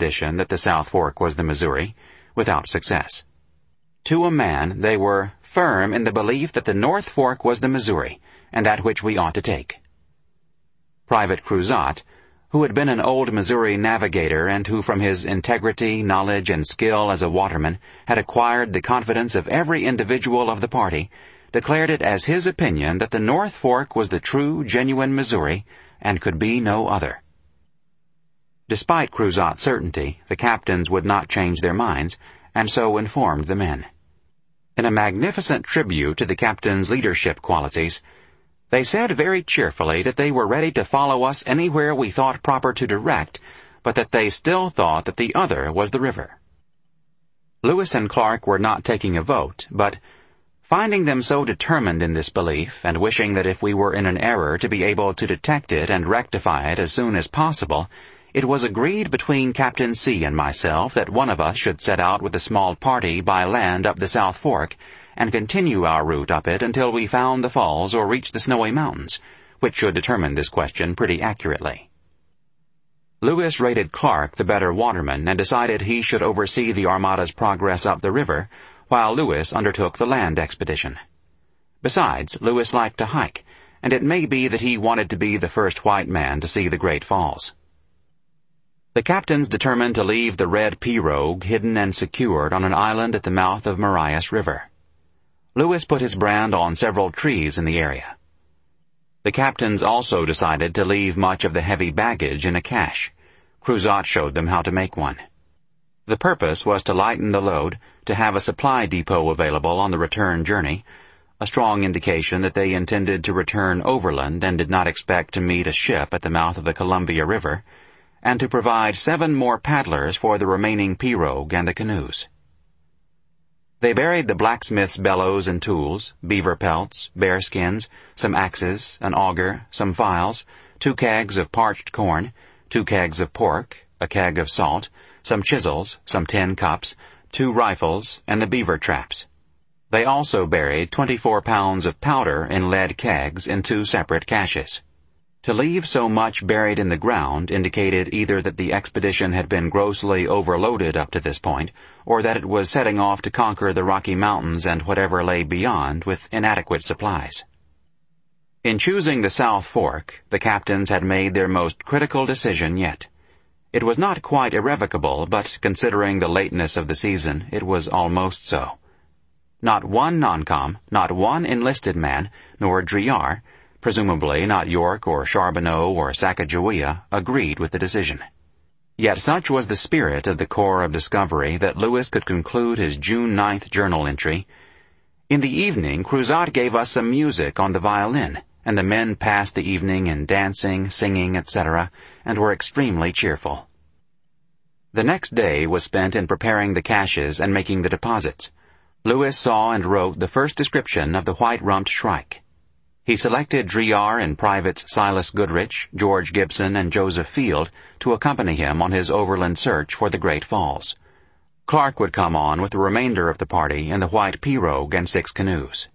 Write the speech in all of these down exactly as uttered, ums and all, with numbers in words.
expedition that the South Fork was the Missouri, without success. To a man, they were firm in the belief that the North Fork was the Missouri, and that which we ought to take. Private Cruzat, who had been an old Missouri navigator and who from his integrity, knowledge, and skill as a waterman had acquired the confidence of every individual of the party, declared it as his opinion that the North Fork was the true, genuine Missouri, and could be no other. Despite Cruzat's certainty, the captains would not change their minds, and so informed the men. In a magnificent tribute to the captain's leadership qualities, they said very cheerfully that they were ready to follow us anywhere we thought proper to direct, but that they still thought that the other was the river. Lewis and Clark were not taking a vote, but, finding them so determined in this belief, and wishing that if we were in an error to be able to detect it and rectify it as soon as possible, it was agreed between Captain C and myself that one of us should set out with a small party by land up the South Fork, and continue our route up it until we found the falls or reached the Snowy Mountains, which should determine this question pretty accurately. Lewis rated Clark the better waterman and decided he should oversee the Armada's progress up the river, while Lewis undertook the land expedition. Besides, Lewis liked to hike, and it may be that he wanted to be the first white man to see the Great Falls. The captains determined to leave the red pirogue hidden and secured on an island at the mouth of Marias River. Lewis put his brand on several trees in the area. The captains also decided to leave much of the heavy baggage in a cache. Cruzat showed them how to make one. The purpose was to lighten the load, to have a supply depot available on the return journey, a strong indication that they intended to return overland and did not expect to meet a ship at the mouth of the Columbia River, and to provide seven more paddlers for the remaining pirogue and the canoes. They buried the blacksmith's bellows and tools, beaver pelts, bear skins, some axes, an auger, some files, two kegs of parched corn, two kegs of pork, a keg of salt, some chisels, some tin cups, two rifles, and the beaver traps. They also buried twenty-four pounds of powder in lead kegs in two separate caches. To leave so much buried in the ground indicated either that the expedition had been grossly overloaded up to this point, or that it was setting off to conquer the Rocky Mountains and whatever lay beyond with inadequate supplies. In choosing the South Fork, the captains had made their most critical decision yet. It was not quite irrevocable, but considering the lateness of the season, it was almost so. Not one non-com, not one enlisted man, nor Driar, presumably not York or Charbonneau or Sacagawea, agreed with the decision. Yet such was the spirit of the Corps of Discovery that Lewis could conclude his June ninth journal entry. In the evening, Cruzat gave us some music on the violin, and the men passed the evening in dancing, singing, et cetera, and were extremely cheerful. The next day was spent in preparing the caches and making the deposits. Lewis saw and wrote the first description of the white-rumped shrike. He selected Driar and Privates Silas Goodrich, George Gibson, and Joseph Field to accompany him on his overland search for the Great Falls. Clark would come on with the remainder of the party in the white pirogue and six canoes.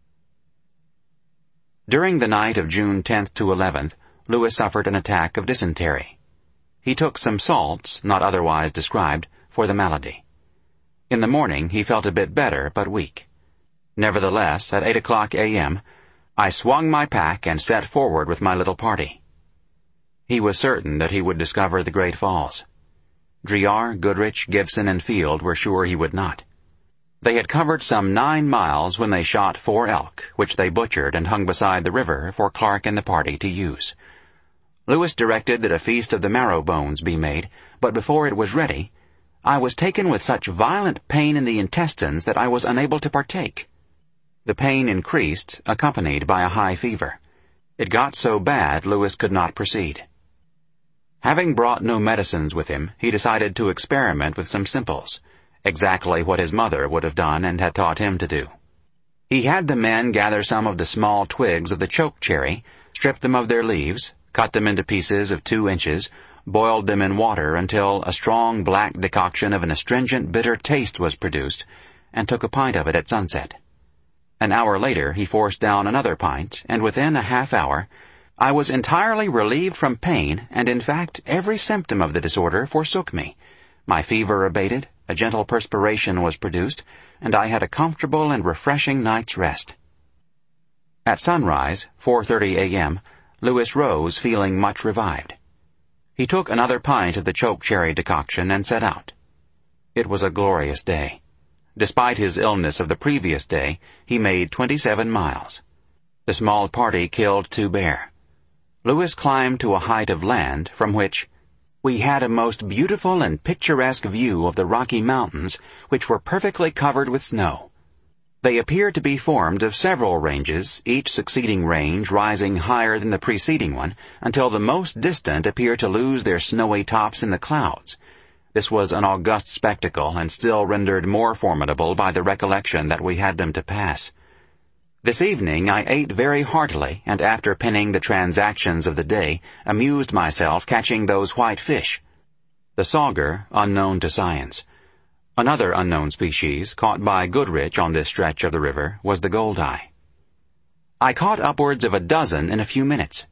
During the night of June tenth to eleventh, Lewis suffered an attack of dysentery. He took some salts, not otherwise described, for the malady. In the morning he felt a bit better, but weak. Nevertheless, at eight o'clock a m, I swung my pack and set forward with my little party. He was certain that he would discover the Great Falls. Driar, Goodrich, Gibson, and Field were sure he would not. They had covered some nine miles when they shot four elk, which they butchered and hung beside the river for Clark and the party to use. Lewis directed that a feast of the marrow bones be made, but before it was ready, I was taken with such violent pain in the intestines that I was unable to partake. The pain increased, accompanied by a high fever. It got so bad Lewis could not proceed. Having brought no medicines with him, he decided to experiment with some simples, exactly what his mother would have done and had taught him to do. He had the men gather some of the small twigs of the choke cherry, strip them of their leaves, cut them into pieces of two inches, boiled them in water until a strong black decoction of an astringent bitter taste was produced, and took a pint of it at sunset. An hour later he forced down another pint, and within a half hour I was entirely relieved from pain, and in fact every symptom of the disorder forsook me, My fever abated, a gentle perspiration was produced, and I had a comfortable and refreshing night's rest. At sunrise, four thirty a.m., Lewis rose feeling much revived. He took another pint of the chokecherry decoction and set out. It was a glorious day. Despite his illness of the previous day, he made twenty-seven miles. The small party killed two bear. Lewis climbed to a height of land from which we had a most beautiful and picturesque view of the Rocky Mountains, which were perfectly covered with snow. They appeared to be formed of several ranges, each succeeding range rising higher than the preceding one, until the most distant appeared to lose their snowy tops in the clouds. This was an august spectacle, and still rendered more formidable by the recollection that we had them to pass. This evening I ate very heartily, and after penning the transactions of the day, amused myself catching those white fish. The sauger, unknown to science. Another unknown species, caught by Goodrich on this stretch of the river, was the goldeye. I caught upwards of a dozen in a few minutes.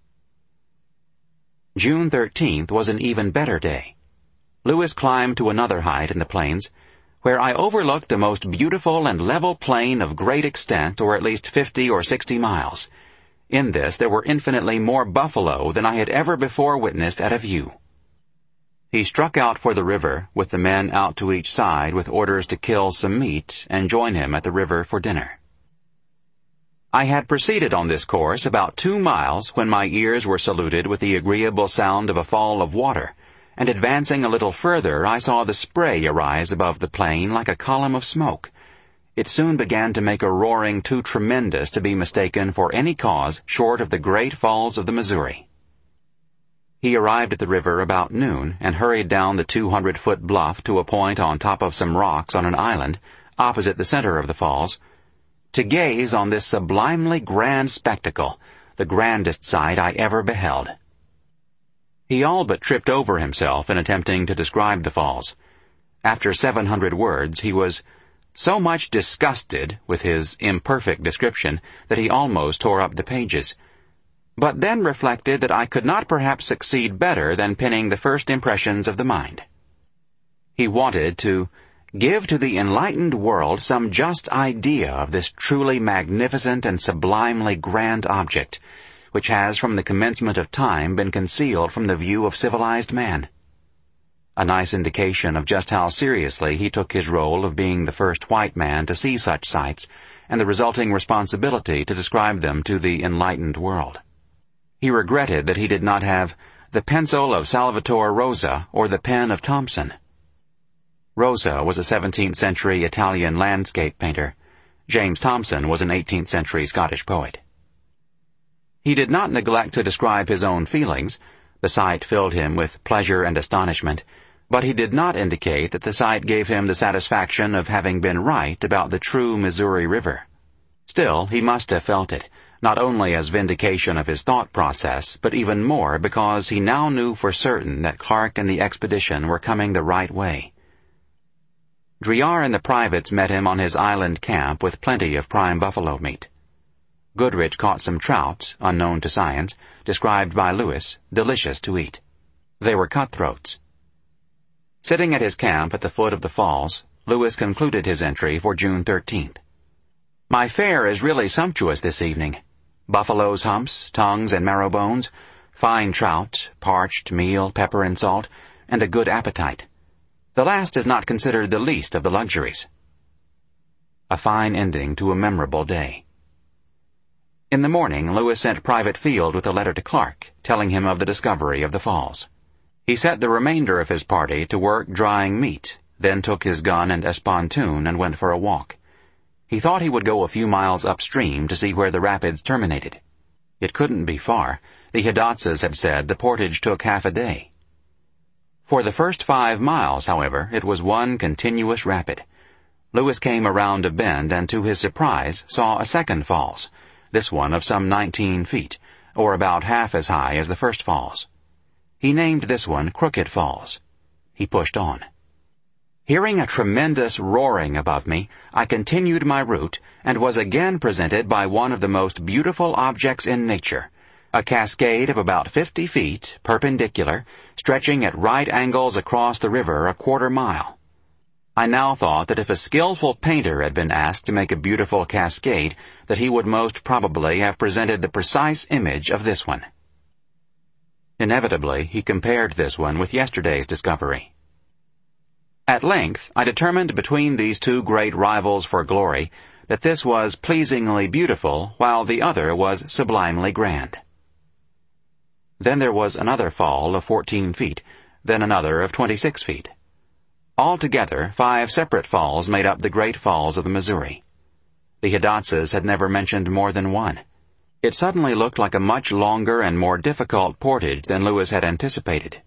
June thirteenth was an even better day. Lewis climbed to another height in the plains, where I overlooked a most beautiful and level plain of great extent, or at least fifty or sixty miles. In this there were infinitely more buffalo than I had ever before witnessed at a view. He struck out for the river, with the men out to each side with orders to kill some meat and join him at the river for dinner. I had proceeded on this course about two miles when my ears were saluted with the agreeable sound of a fall of water, and advancing a little further I saw the spray arise above the plain like a column of smoke. It soon began to make a roaring too tremendous to be mistaken for any cause short of the great falls of the Missouri. He arrived at the river about noon and hurried down the two hundred foot bluff to a point on top of some rocks on an island, opposite the center of the falls, to gaze on this sublimely grand spectacle, the grandest sight I ever beheld. He all but tripped over himself in attempting to describe the falls. After seven hundred words, he was so much disgusted with his imperfect description that he almost tore up the pages, but then reflected that I could not perhaps succeed better than penning the first impressions of the mind. He wanted to give to the enlightened world some just idea of this truly magnificent and sublimely grand object, which has from the commencement of time been concealed from the view of civilized man. A nice indication of just how seriously he took his role of being the first white man to see such sights, and the resulting responsibility to describe them to the enlightened world. He regretted that he did not have the pencil of Salvator Rosa or the pen of Thompson. Rosa was a seventeenth century Italian landscape painter. James Thompson was an eighteenth century Scottish poet. He did not neglect to describe his own feelings. The sight filled him with pleasure and astonishment, but he did not indicate that the sight gave him the satisfaction of having been right about the true Missouri River. Still, he must have felt it, not only as vindication of his thought process, but even more because he now knew for certain that Clark and the expedition were coming the right way. Driar and the privates met him on his island camp with plenty of prime buffalo meat. Goodrich caught some trout, unknown to science, described by Lewis, delicious to eat. They were cutthroats. Sitting at his camp at the foot of the falls, Lewis concluded his entry for June thirteenth. My fare is really sumptuous this evening. Buffalo's humps, tongues, and marrow bones, fine trout, parched meal, pepper and salt, and a good appetite. The last is not considered the least of the luxuries. A fine ending to a memorable day. In the morning, Lewis sent Private Field with a letter to Clark, telling him of the discovery of the falls. He set the remainder of his party to work drying meat, then took his gun and espontoon and went for a walk. He thought he would go a few miles upstream to see where the rapids terminated. It couldn't be far. The Hidatsas had said the portage took half a day. For the first five miles, however, it was one continuous rapid. Lewis came around a bend and, to his surprise, saw a second falls, this one of some nineteen feet, or about half as high as the first falls. He named this one Crooked Falls. He pushed on. Hearing a tremendous roaring above me, I continued my route and was again presented by one of the most beautiful objects in nature, a cascade of about fifty feet, perpendicular, stretching at right angles across the river a quarter mile. I now thought that if a skillful painter had been asked to make a beautiful cascade, that he would most probably have presented the precise image of this one. Inevitably, he compared this one with yesterday's discovery. At length, I determined between these two great rivals for glory that this was pleasingly beautiful, while the other was sublimely grand. Then there was another fall of fourteen feet, then another of twenty-six feet. Altogether, five separate falls made up the great falls of the Missouri. The Hidatsas had never mentioned more than one. It suddenly looked like a much longer and more difficult portage than Lewis had anticipated.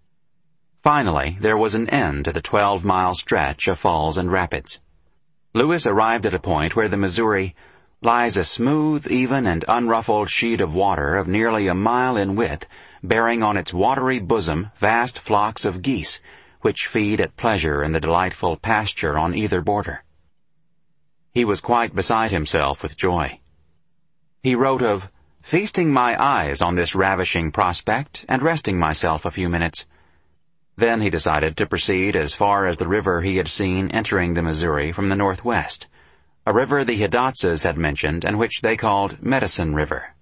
Finally, there was an end to the twelve-mile stretch of falls and rapids. Lewis arrived at a point where the Missouri lies a smooth, even, and unruffled sheet of water of nearly a mile in width, bearing on its watery bosom vast flocks of geese, which feed at pleasure in the delightful pasture on either border. He was quite beside himself with joy. He wrote of feasting my eyes on this ravishing prospect and resting myself a few minutes. Then he decided to proceed as far as the river he had seen entering the Missouri from the northwest, a river the Hidatsas had mentioned and which they called Medicine River.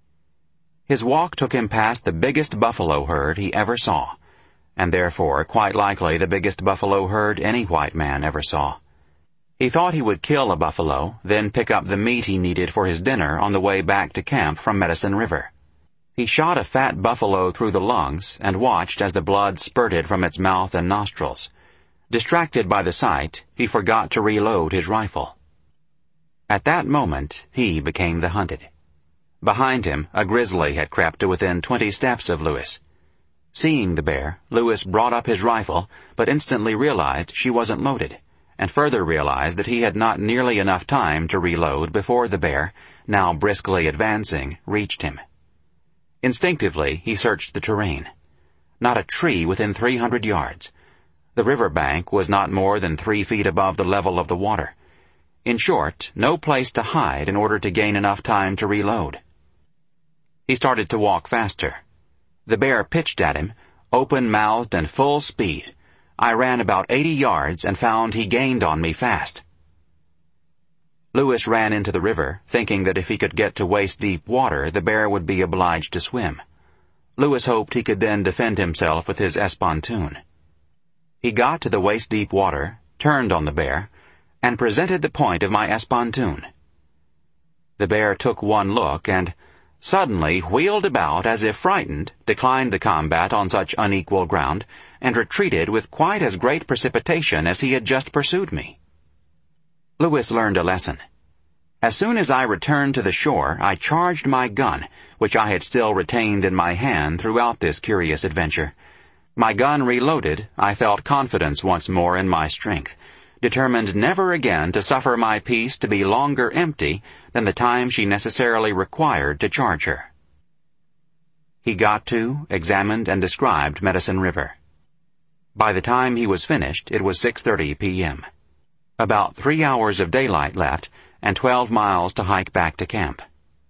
His walk took him past the biggest buffalo herd he ever saw, and therefore quite likely the biggest buffalo herd any white man ever saw. He thought he would kill a buffalo, then pick up the meat he needed for his dinner on the way back to camp from Medicine River. He shot a fat buffalo through the lungs and watched as the blood spurted from its mouth and nostrils. Distracted by the sight, he forgot to reload his rifle. At that moment, he became the hunted. Behind him, a grizzly had crept to within twenty steps of Lewis. Seeing the bear, Lewis brought up his rifle, but instantly realized she wasn't loaded, and further realized that he had not nearly enough time to reload before the bear, now briskly advancing, reached him. Instinctively, he searched the terrain. Not a tree within three hundred yards. The river bank was not more than three feet above the level of the water. In short, no place to hide in order to gain enough time to reload. He started to walk faster. The bear pitched at him, open-mouthed and full speed. I ran about eighty yards and found he gained on me fast. Lewis ran into the river, thinking that if he could get to waist-deep water, the bear would be obliged to swim. Lewis hoped he could then defend himself with his espontoon. He got to the waist-deep water, turned on the bear, and presented the point of my espontoon. The bear took one look and, suddenly wheeled about as if frightened, declined the combat on such unequal ground, and retreated with quite as great precipitation as he had just pursued me. Lewis learned a lesson. As soon as I returned to the shore, I charged my gun, which I had still retained in my hand throughout this curious adventure. My gun reloaded, I felt confidence once more in my strength, determined never again to suffer my piece to be longer empty than the time she necessarily required to charge her. He got to, examined, and described Medicine River. By the time he was finished, it was six thirty p.m. About three hours of daylight left, and twelve miles to hike back to camp.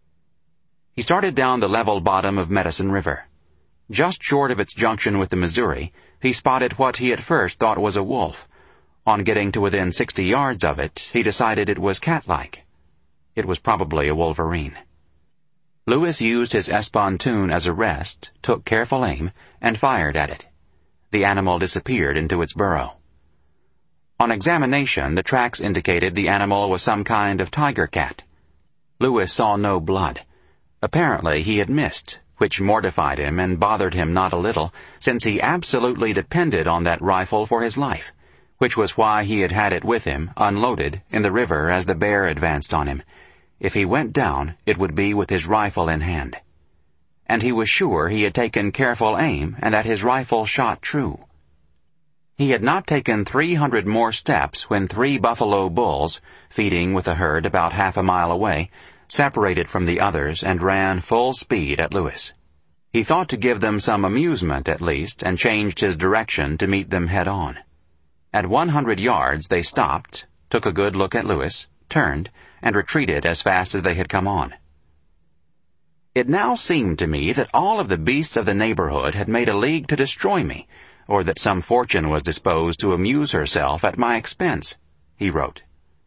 He started down the level bottom of Medicine River. Just short of its junction with the Missouri, he spotted what he at first thought was a wolf. On getting to within sixty yards of it, he decided it was cat-like. It was probably a wolverine. Lewis used his espontoon as a rest, took careful aim, and fired at it. The animal disappeared into its burrow. On examination, the tracks indicated the animal was some kind of tiger cat. Lewis saw no blood. Apparently he had missed, which mortified him and bothered him not a little, since he absolutely depended on that rifle for his life, which was why he had had it with him, unloaded, in the river as the bear advanced on him. If he went down, it would be with his rifle in hand. And he was sure he had taken careful aim and that his rifle shot true. He had not taken three hundred more steps when three buffalo bulls, feeding with a herd about half a mile away, separated from the others and ran full speed at Lewis. He thought to give them some amusement at least, and changed his direction to meet them head-on. At one hundred yards they stopped, took a good look at Lewis, turned, and retreated as fast as they had come on. It now seemed to me that all of the beasts of the neighborhood had made a league to destroy me, or that some fortune was disposed to amuse herself at my expense, he wrote.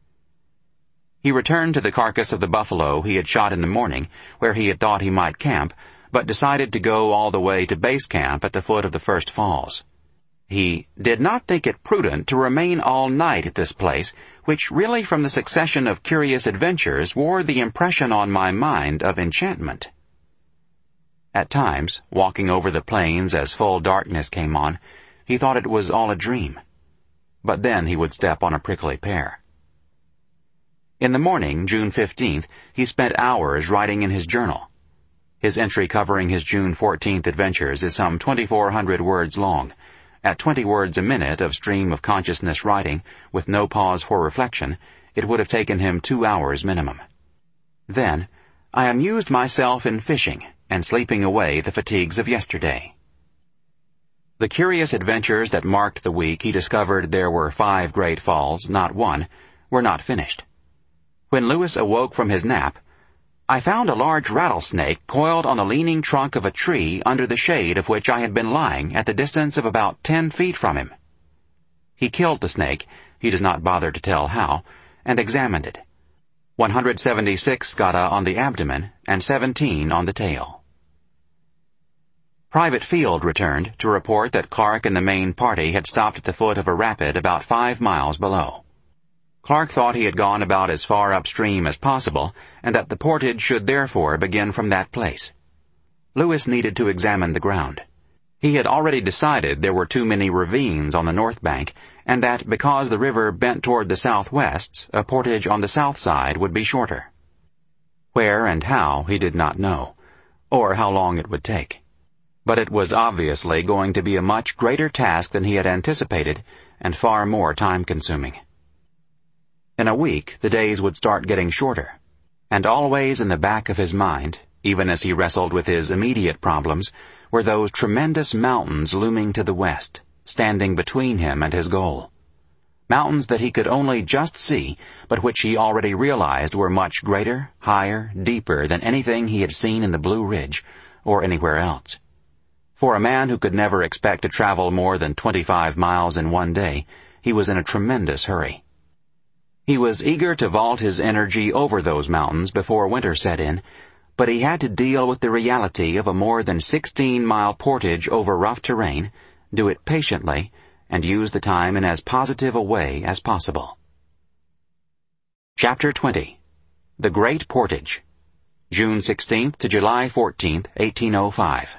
He returned to the carcass of the buffalo he had shot in the morning, where he had thought he might camp, but decided to go all the way to base camp at the foot of the first falls. He did not think it prudent to remain all night at this place, which really from the succession of curious adventures wore the impression on my mind of enchantment. At times, walking over the plains as full darkness came on, he thought it was all a dream. But then he would step on a prickly pear. In the morning, June fifteenth, he spent hours writing in his journal. His entry covering his June fourteenth adventures is some twenty-four hundred words long. At twenty words a minute of stream of consciousness writing, with no pause for reflection, it would have taken him two hours minimum. Then, I amused myself in fishing and sleeping away the fatigues of yesterday. The curious adventures that marked the week he discovered there were five great falls, not one, were not finished. When Lewis awoke from his nap, I found a large rattlesnake coiled on the leaning trunk of a tree under the shade of which I had been lying at the distance of about ten feet from him. He killed the snake, he does not bother to tell how, and examined it. one hundred seventy-six scotta on the abdomen and seventeen on the tail. Private Field returned to report that Clark and the main party had stopped at the foot of a rapid about five miles below. Clark thought he had gone about as far upstream as possible, and that the portage should therefore begin from that place. Lewis needed to examine the ground. He had already decided there were too many ravines on the north bank, and that because the river bent toward the southwest, a portage on the south side would be shorter. Where and how he did not know, or how long it would take. But it was obviously going to be a much greater task than he had anticipated, and far more time-consuming. In a week, the days would start getting shorter, and always in the back of his mind, even as he wrestled with his immediate problems, were those tremendous mountains looming to the west, standing between him and his goal. Mountains that he could only just see, but which he already realized were much greater, higher, deeper than anything he had seen in the Blue Ridge, or anywhere else. For a man who could never expect to travel more than twenty-five miles in one day, he was in a tremendous hurry. He was eager to vault his energy over those mountains before winter set in, but he had to deal with the reality of a more than sixteen-mile portage over rough terrain, do it patiently, and use the time in as positive a way as possible. Chapter twenty. The Great Portage. June sixteenth to July fourteenth, eighteen oh five.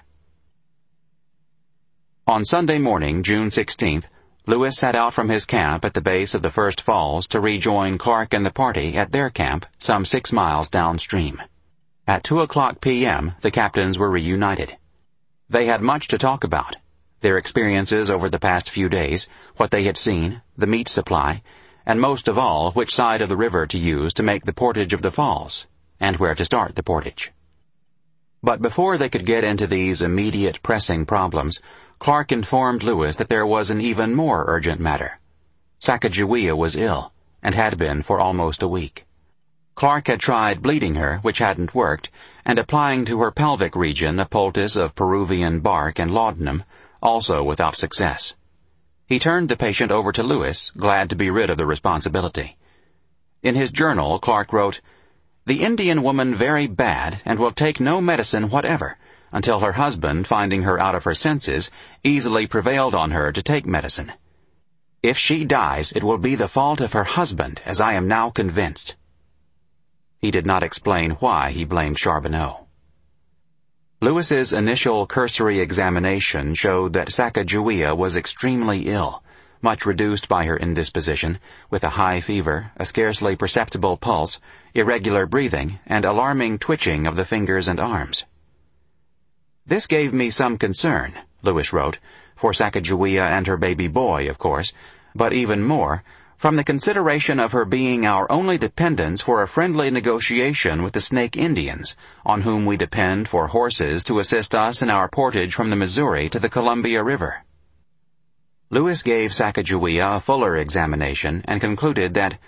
On Sunday morning, June sixteenth, Lewis set out from his camp at the base of the first falls to rejoin Clark and the party at their camp some six miles downstream. At two o'clock p m, the captains were reunited. They had much to talk about: their experiences over the past few days, what they had seen, the meat supply, and most of all, which side of the river to use to make the portage of the falls, and where to start the portage. But before they could get into these immediate pressing problems, Clark informed Lewis that there was an even more urgent matter. Sacagawea was ill, and had been for almost a week. Clark had tried bleeding her, which hadn't worked, and applying to her pelvic region a poultice of Peruvian bark and laudanum, also without success. He turned the patient over to Lewis, glad to be rid of the responsibility. In his journal, Clark wrote, "The Indian woman very bad, and will take no medicine whatever, until her husband, finding her out of her senses, easily prevailed on her to take medicine. If she dies, it will be the fault of her husband, as I am now convinced." He did not explain why he blamed Charbonneau. Lewis's initial cursory examination showed that Sacagawea was extremely ill, much reduced by her indisposition, with a high fever, a scarcely perceptible pulse, irregular breathing, and alarming twitching of the fingers and arms. "This gave me some concern," Lewis wrote, "for Sacagawea and her baby boy, of course, but even more, from the consideration of her being our only dependence for a friendly negotiation with the Snake Indians, on whom we depend for horses to assist us in our portage from the Missouri to the Columbia River." Lewis gave Sacagawea a fuller examination and concluded that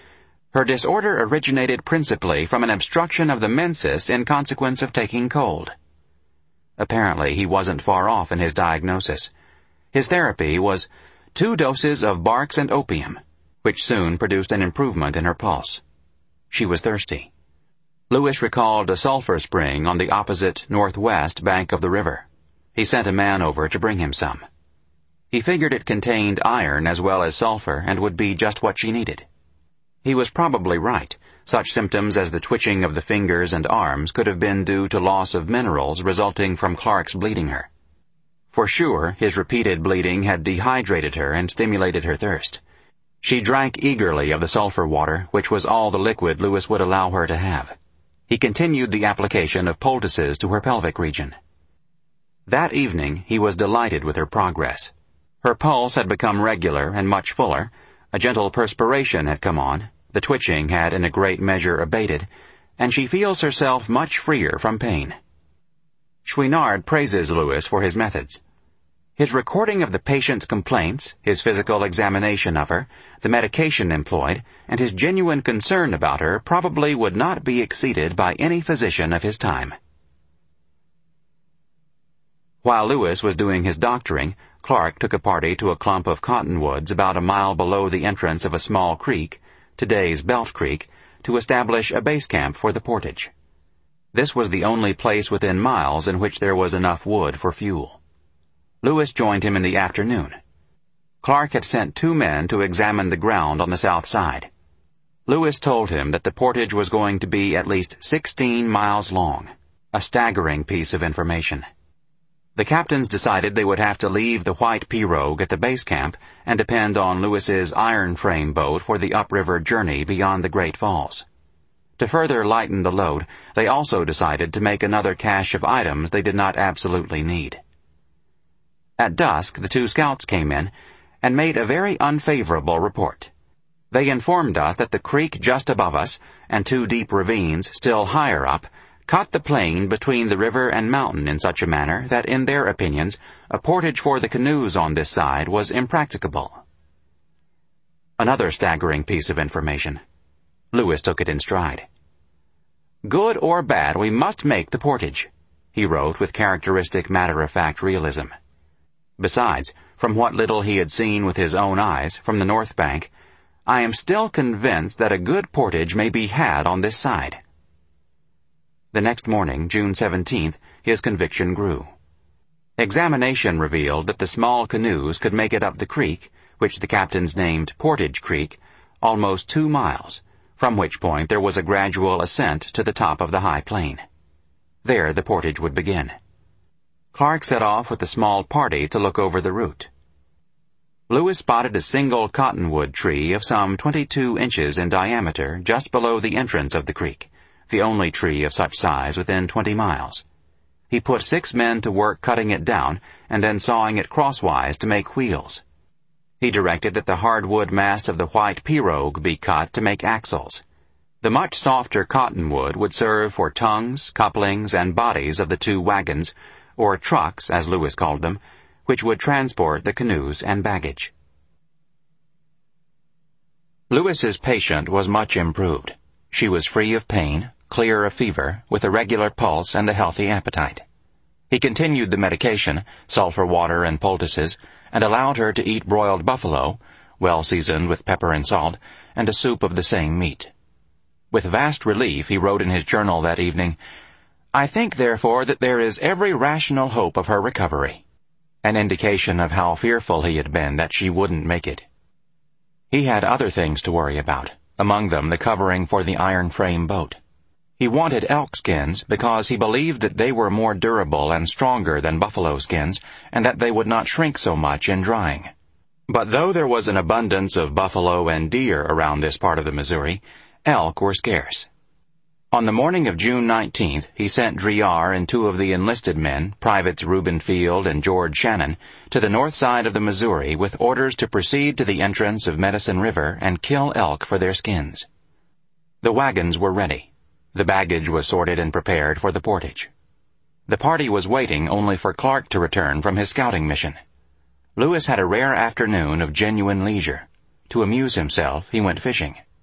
Her disorder originated principally from an obstruction of the menses in consequence of taking cold. Apparently, he wasn't far off in his diagnosis. His therapy was two doses of Barks and opium, which soon produced an improvement in her pulse. She was thirsty. Lewis recalled a sulfur spring on the opposite northwest bank of the river. He sent a man over to bring him some. He figured it contained iron as well as sulfur and would be just what she needed. He was probably right. Such symptoms as the twitching of the fingers and arms could have been due to loss of minerals resulting from Clark's bleeding her. For sure, his repeated bleeding had dehydrated her and stimulated her thirst. She drank eagerly of the sulfur water, which was all the liquid Lewis would allow her to have. He continued the application of poultices to her pelvic region. That evening, he was delighted with her progress. Her pulse had become regular and much fuller, a gentle perspiration had come on, the twitching had in a great measure abated, and she feels herself much freer from pain. Chouinard praises Lewis for his methods. His recording of the patient's complaints, his physical examination of her, the medication employed, and his genuine concern about her probably would not be exceeded by any physician of his time. While Lewis was doing his doctoring, Clark took a party to a clump of cottonwoods about a mile below the entrance of a small creek, today's Belt Creek, to establish a base camp for the portage. This was the only place within miles in which there was enough wood for fuel. Lewis joined him in the afternoon. Clark had sent two men to examine the ground on the south side. Lewis told him that the portage was going to be at least sixteen miles long, a staggering piece of information. The captains decided they would have to leave the white pirogue at the base camp and depend on Lewis's iron frame boat for the upriver journey beyond the Great Falls. To further lighten the load, they also decided to make another cache of items they did not absolutely need. At dusk, the two scouts came in and made a very unfavorable report. They informed us that the creek just above us, and two deep ravines still higher up, cut the plain between the river and mountain in such a manner that, in their opinions, a portage for the canoes on this side was impracticable. Another staggering piece of information. Lewis took it in stride. "Good or bad, we must make the portage," he wrote with characteristic matter-of-fact realism. Besides, from what little he had seen with his own eyes from the north bank, I am still convinced that a good portage may be had on this side. The next morning, June seventeenth, his conviction grew. Examination revealed that the small canoes could make it up the creek, which the captains named Portage Creek, almost two miles, from which point there was a gradual ascent to the top of the high plain. There the portage would begin. Clark set off with a small party to look over the route. Lewis spotted a single cottonwood tree of some twenty-two inches in diameter just below the entrance of the creek, the only tree of such size within twenty miles. He put six men to work cutting it down and then sawing it crosswise to make wheels. He directed that the hardwood mast of the white pirogue be cut to make axles. The much softer cottonwood would serve for tongues, couplings, and bodies of the two wagons, or trucks, as Lewis called them, which would transport the canoes and baggage. Lewis's patient was much improved. She was free of pain, clear of fever, with a regular pulse and a healthy appetite. He continued the medication, sulfur water and poultices, and allowed her to eat broiled buffalo, well seasoned with pepper and salt, and a soup of the same meat. With vast relief he wrote in his journal that evening, "I think, therefore, that there is every rational hope of her recovery," an indication of how fearful he had been that she wouldn't make it. He had other things to worry about, among them the covering for the iron frame boat. He wanted elk skins because he believed that they were more durable and stronger than buffalo skins, and that they would not shrink so much in drying. But though there was an abundance of buffalo and deer around this part of the Missouri, elk were scarce. On the morning of June nineteenth, he sent Driar and two of the enlisted men, Privates Reuben Field and George Shannon, to the north side of the Missouri with orders to proceed to the entrance of Medicine River and kill elk for their skins. The wagons were ready. The baggage was sorted and prepared for the portage. The party was waiting only for Clark to return from his scouting mission. Lewis had a rare afternoon of genuine leisure. To amuse himself, he went fishing.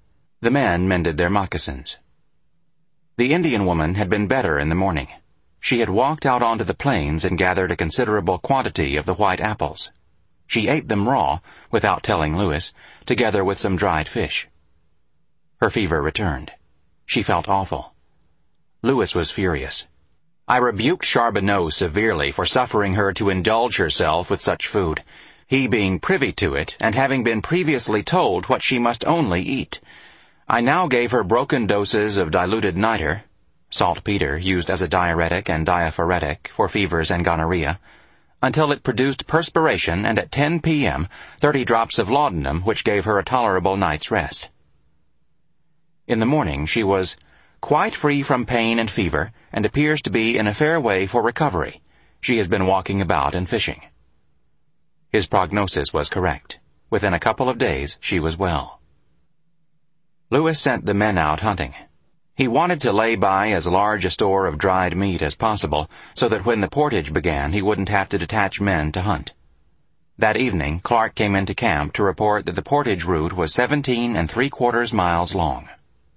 The men mended their moccasins. The Indian woman had been better in the morning. She had walked out onto the plains and gathered a considerable quantity of the white apples. She ate them raw, without telling Louis, together with some dried fish. Her fever returned. She felt awful. Louis was furious. I rebuked Charbonneau severely for suffering her to indulge herself with such food, he being privy to it and having been previously told what she must only eat. I now gave her broken doses of diluted niter, saltpeter used as a diuretic and diaphoretic for fevers and gonorrhea, until it produced perspiration, and at ten p.m. thirty drops of laudanum, which gave her a tolerable night's rest. In the morning she was quite free from pain and fever, and appears to be in a fair way for recovery. She has been walking about and fishing. His prognosis was correct. Within a couple of days she was well. Louis sent the men out hunting. He wanted to lay by as large a store of dried meat as possible, so that when the portage began he wouldn't have to detach men to hunt. That evening Clark came into camp to report that the portage route was seventeen and three quarters miles long.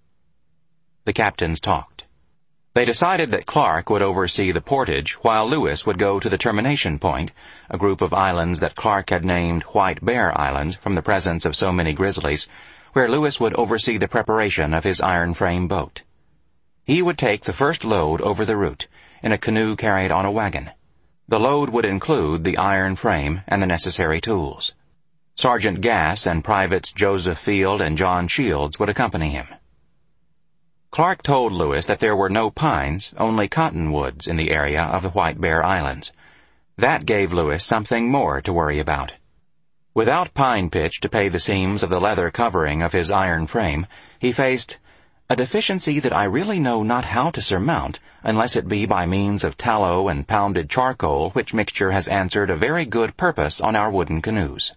The captains talked. They decided that Clark would oversee the portage, while Louis would go to the termination point, a group of islands that Clark had named White Bear Islands from the presence of so many grizzlies, where Louis would oversee the preparation of his iron frame boat. He would take the first load over the route, in a canoe carried on a wagon. The load would include the iron frame and the necessary tools. Sergeant Gass and Privates Joseph Field and John Shields would accompany him. Clark told Louis that there were no pines, only cottonwoods in the area of the White Bear Islands. That gave Louis something more to worry about. Without pine pitch to pay the seams of the leather covering of his iron frame, he faced a deficiency that I really know not how to surmount, unless it be by means of tallow and pounded charcoal, which mixture has answered a very good purpose on our wooden canoes.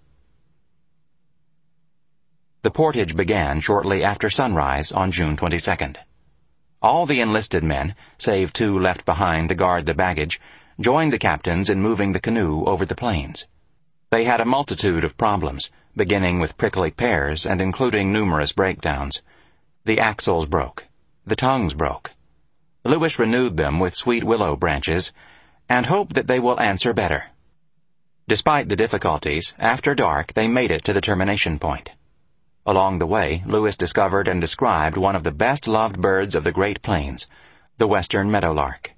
The portage began shortly after sunrise on June twenty-second. All the enlisted men, save two left behind to guard the baggage, joined the captains in moving the canoe over the plains. They had a multitude of problems, beginning with prickly pears and including numerous breakdowns. The axles broke. The tongues broke. Louis renewed them with sweet willow branches, and hoped that they will answer better. Despite the difficulties, after dark they made it to the termination point. Along the way, Louis discovered and described one of the best-loved birds of the Great Plains, the western meadowlark.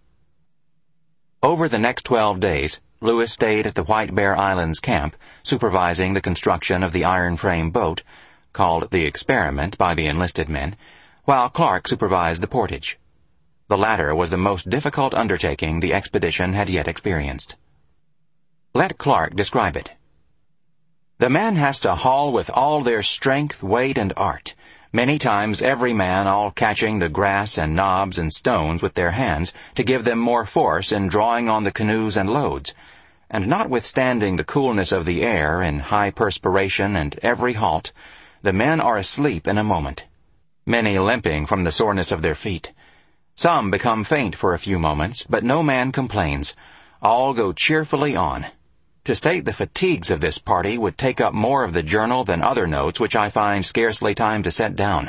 Over the next twelve days, Louis stayed at the White Bear Islands camp, supervising the construction of the iron frame boat, called the Experiment by the enlisted men, while Clark supervised the portage. The latter was the most difficult undertaking the expedition had yet experienced. Let Clark describe it. The man has to haul with all their strength, weight, and art, many times every man all catching the grass and knobs and stones with their hands to give them more force in drawing on the canoes and loads, and notwithstanding the coolness of the air and high perspiration and every halt, the men are asleep in a moment, many limping from the soreness of their feet. Some become faint for a few moments, but no man complains. All go cheerfully on. To state the fatigues of this party would take up more of the journal than other notes which I find scarcely time to set down.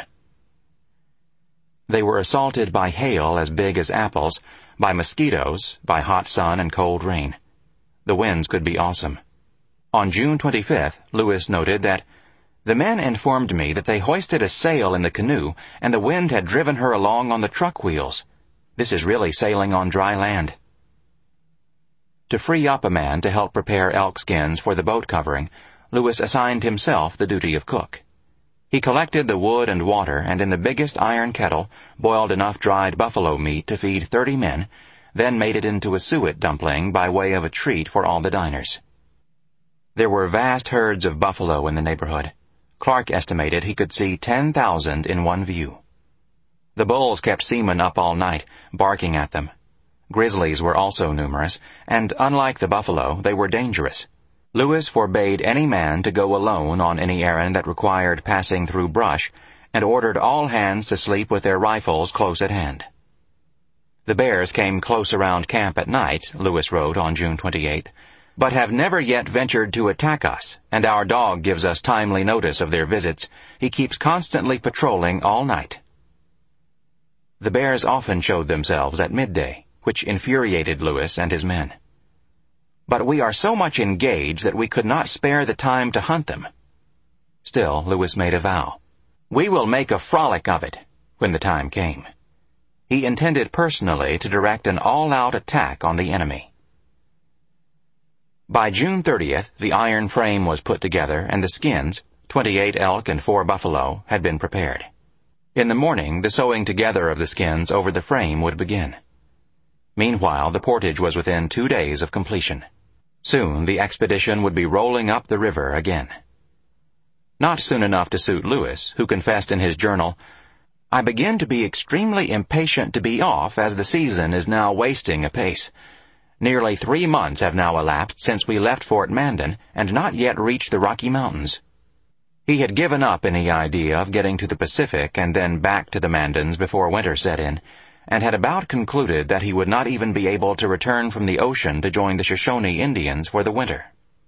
They were assaulted by hail as big as apples, by mosquitoes, by hot sun and cold rain. The winds could be awesome. On June twenty-fifth, Louis noted that the men informed me that they hoisted a sail in the canoe and the wind had driven her along on the truck wheels. This is really sailing on dry land. To free up a man to help prepare elk skins for the boat covering, Louis assigned himself the duty of cook. He collected the wood and water and in the biggest iron kettle boiled enough dried buffalo meat to feed thirty men, then made it into a suet dumpling by way of a treat for all the diners. There were vast herds of buffalo in the neighborhood. Clark estimated he could see ten thousand in one view. The bulls kept seamen up all night, barking at them. Grizzlies were also numerous, and unlike the buffalo, they were dangerous. Louis forbade any man to go alone on any errand that required passing through brush, and ordered all hands to sleep with their rifles close at hand. The bears came close around camp at night, Louis wrote on June twenty-eighth, but have never yet ventured to attack us, and our dog gives us timely notice of their visits. He keeps constantly patrolling all night." The bears often showed themselves at midday, which infuriated Lewis and his men. "But we are so much engaged that we could not spare the time to hunt them." Still, Lewis made a vow. "We will make a frolic of it," when the time came. He intended personally to direct an all-out attack on the enemy. By June thirtieth, the iron frame was put together and the skins, twenty-eight elk and four buffalo, had been prepared. In the morning, the sewing together of the skins over the frame would begin. Meanwhile, the portage was within two days of completion. Soon, the expedition would be rolling up the river again. Not soon enough to suit Lewis, who confessed in his journal, "I begin to be extremely impatient to be off, as the season is now wasting apace. Nearly three months have now elapsed since we left Fort Mandan, and not yet reached the Rocky Mountains." He had given up any idea of getting to the Pacific and then back to the Mandans before winter set in, and had about concluded that he would not even be able to return from the ocean to join the Shoshone Indians for the winter.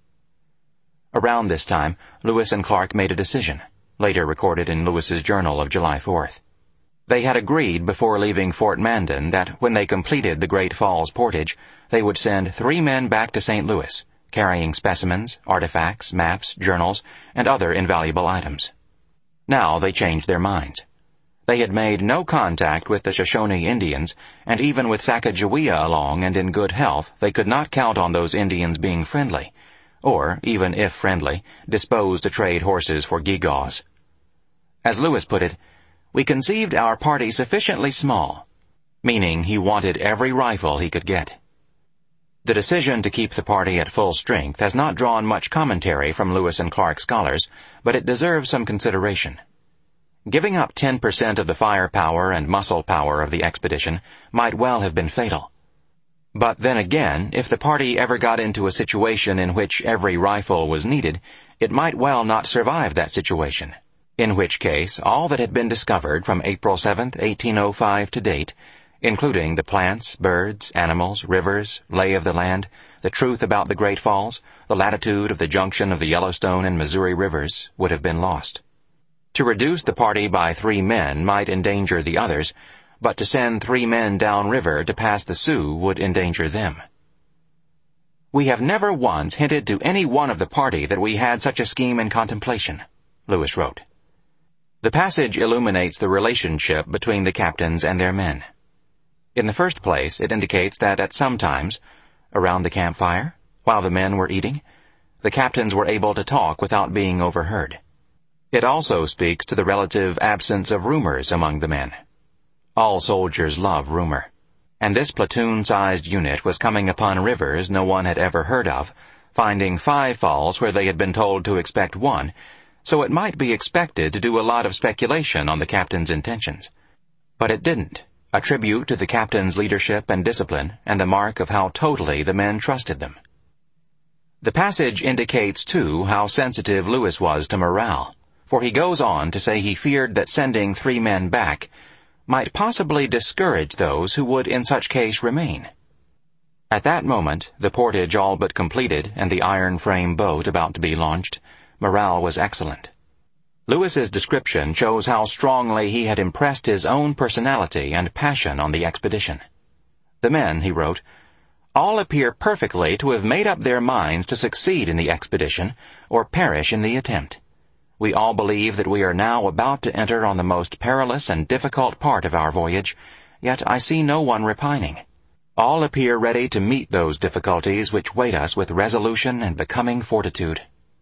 Around this time, Lewis and Clark made a decision, later recorded in Lewis's journal of July fourth. They had agreed before leaving Fort Mandan that when they completed the Great Falls portage, they would send three men back to Saint Louis, carrying specimens, artifacts, maps, journals, and other invaluable items. Now they changed their minds. They had made no contact with the Shoshone Indians, and even with Sacagawea along and in good health, they could not count on those Indians being friendly, or, even if friendly, disposed to trade horses for gewgaws. As Lewis put it, "We conceived our party sufficiently small," meaning he wanted every rifle he could get. The decision to keep the party at full strength has not drawn much commentary from Lewis and Clark scholars, but it deserves some consideration. Giving up ten percent of the firepower and muscle power of the expedition might well have been fatal. But then again, if the party ever got into a situation in which every rifle was needed, it might well not survive that situation, in which case all that had been discovered from April seventh, eighteen oh five to date, including the plants, birds, animals, rivers, lay of the land, the truth about the Great Falls, the latitude of the junction of the Yellowstone and Missouri rivers, would have been lost. To reduce the party by three men might endanger the others, but to send three men downriver to pass the Sioux would endanger them. "We have never once hinted to any one of the party that we had such a scheme in contemplation," Lewis wrote. The passage illuminates the relationship between the captains and their men. In the first place, it indicates that at some times, around the campfire, while the men were eating, the captains were able to talk without being overheard. It also speaks to the relative absence of rumors among the men. All soldiers love rumor, and this platoon-sized unit was coming upon rivers no one had ever heard of, finding five falls where they had been told to expect one, so it might be expected to do a lot of speculation on the captain's intentions. But it didn't, a tribute to the captain's leadership and discipline, and the mark of how totally the men trusted them. The passage indicates, too, how sensitive Lewis was to morale, for he goes on to say he feared that sending three men back might possibly discourage those who would in such case remain. At that moment, the portage all but completed and the iron frame boat about to be launched, morale was excellent. Lewis's description shows how strongly he had impressed his own personality and passion on the expedition. The men, he wrote, all appear perfectly to have made up their minds to succeed in the expedition or perish in the attempt. We all believe that we are now about to enter on the most perilous and difficult part of our voyage, yet I see no one repining. All appear ready to meet those difficulties which wait us with resolution and becoming fortitude.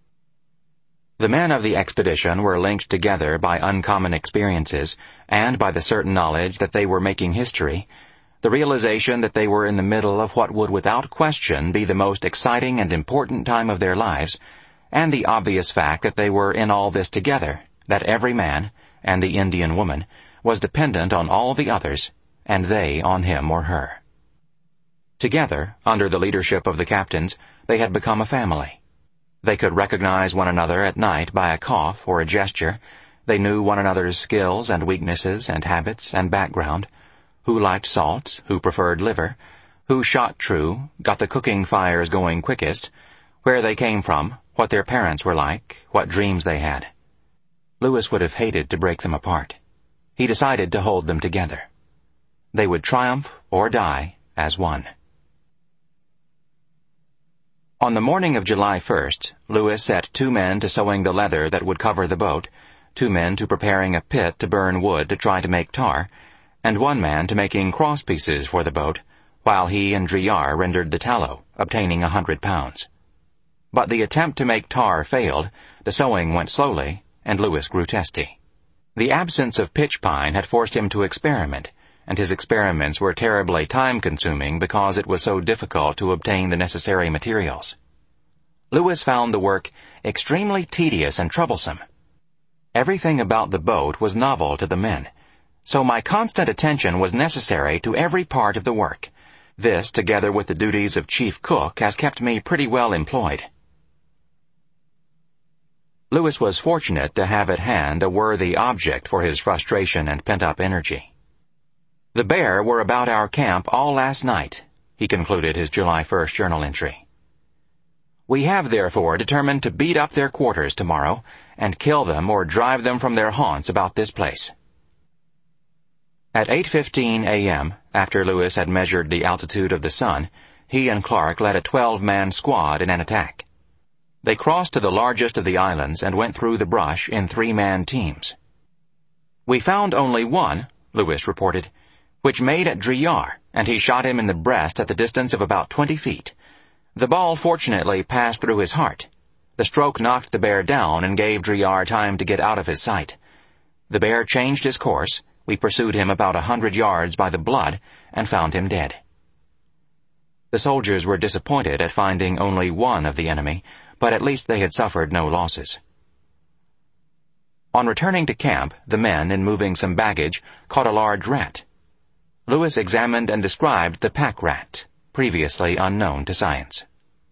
The men of the expedition were linked together by uncommon experiences, and by the certain knowledge that they were making history, the realization that they were in the middle of what would without question be the most exciting and important time of their lives, and the obvious fact that they were in all this together, that every man, and the Indian woman, was dependent on all the others, and they on him or her. Together, under the leadership of the captains, they had become a family. They could recognize one another at night by a cough or a gesture. They knew one another's skills and weaknesses and habits and background, who liked salt, who preferred liver, Who shot true, got the cooking fires going quickest, where they came from, what their parents were like, what dreams they had. Lewis would have hated to break them apart. He decided to hold them together. They would triumph or die as one. On the morning of July first, Lewis set two men to sewing the leather that would cover the boat, two men to preparing a pit to burn wood to try to make tar, and one man to making crosspieces for the boat, while he and Driar rendered the tallow, obtaining a hundred pounds. But the attempt to make tar failed, the sewing went slowly, and Lewis grew testy. The absence of pitch pine had forced him to experiment, and his experiments were terribly time-consuming because it was so difficult to obtain the necessary materials. Lewis found the work extremely tedious and troublesome. Everything about the boat was novel to the men, so my constant attention was necessary to every part of the work. This, together with the duties of chief cook, has kept me pretty well employed. Lewis was fortunate to have at hand a worthy object for his frustration and pent-up energy. The bear were about our camp all last night, he concluded his July first journal entry. We have therefore determined to beat up their quarters tomorrow and kill them or drive them from their haunts about this place. At eight fifteen a.m., after Lewis had measured the altitude of the sun, he and Clark led a twelve-man squad in an attack. They crossed to the largest of the islands and went through the brush in three-man teams. We found only one, Lewis reported, which made at Driar, and he shot him in the breast at the distance of about twenty feet. The ball fortunately passed through his heart. The stroke knocked the bear down and gave Driar time to get out of his sight. The bear changed his course. We pursued him about a hundred yards by the blood and found him dead. The soldiers were disappointed at finding only one of the enemy, but at least they had suffered no losses. On returning to camp, the men, in moving some baggage, caught a large rat. Lewis examined and described the pack rat, previously unknown to science.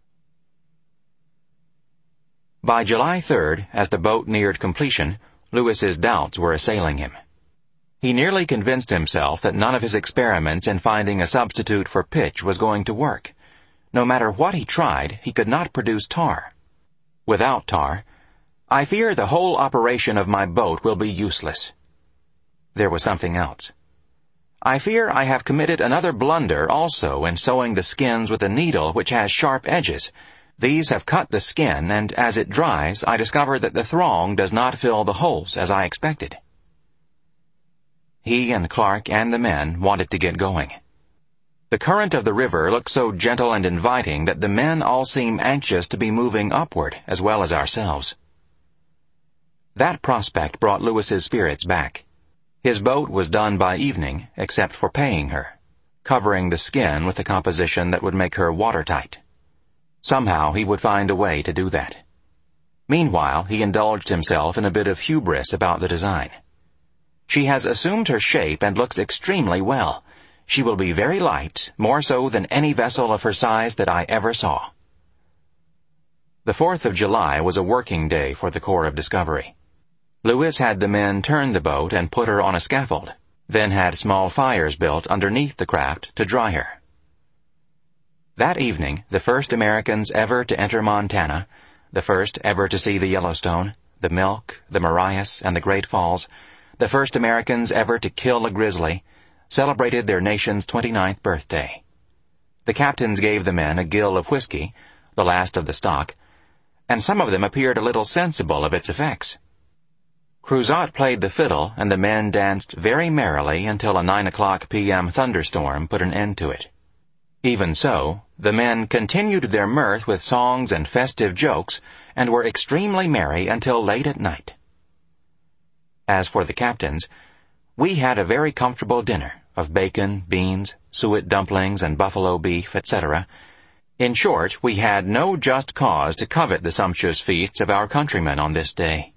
By July third, as the boat neared completion, Lewis's doubts were assailing him. He nearly convinced himself that none of his experiments in finding a substitute for pitch was going to work. No matter what he tried, he could not produce tar. Without tar, I fear the whole operation of my boat will be useless. There was something else. I fear I have committed another blunder also in sewing the skins with a needle which has sharp edges. These have cut the skin, and as it dries, I discover that the thong does not fill the holes as I expected. He and Clark and the men wanted to get going. The current of the river looked so gentle and inviting that the men all seemed anxious to be moving upward as well as ourselves. That prospect brought Lewis's spirits back. His boat was done by evening, except for paying her, covering the skin with a composition that would make her watertight. Somehow he would find a way to do that. Meanwhile, he indulged himself in a bit of hubris about the design. She has assumed her shape and looks extremely well. She will be very light, more so than any vessel of her size that I ever saw. The fourth of July was a working day for the Corps of Discovery. Lewis had the men turn the boat and put her on a scaffold, then had small fires built underneath the craft to dry her. That evening, the first Americans ever to enter Montana, the first ever to see the Yellowstone, the Milk, the Marias, and the Great Falls, the first Americans ever to kill a grizzly, celebrated their nation's twenty-ninth birthday. The captains gave the men a gill of whiskey, the last of the stock, and some of them appeared a little sensible of its effects. Cruzat played the fiddle, and the men danced very merrily until a nine o'clock p m thunderstorm put an end to it. Even so, the men continued their mirth with songs and festive jokes, and were extremely merry until late at night. As for the captains, we had a very comfortable dinner of bacon, beans, suet dumplings, and buffalo beef, et cetera. In short, we had no just cause to covet the sumptuous feasts of our countrymen on this day.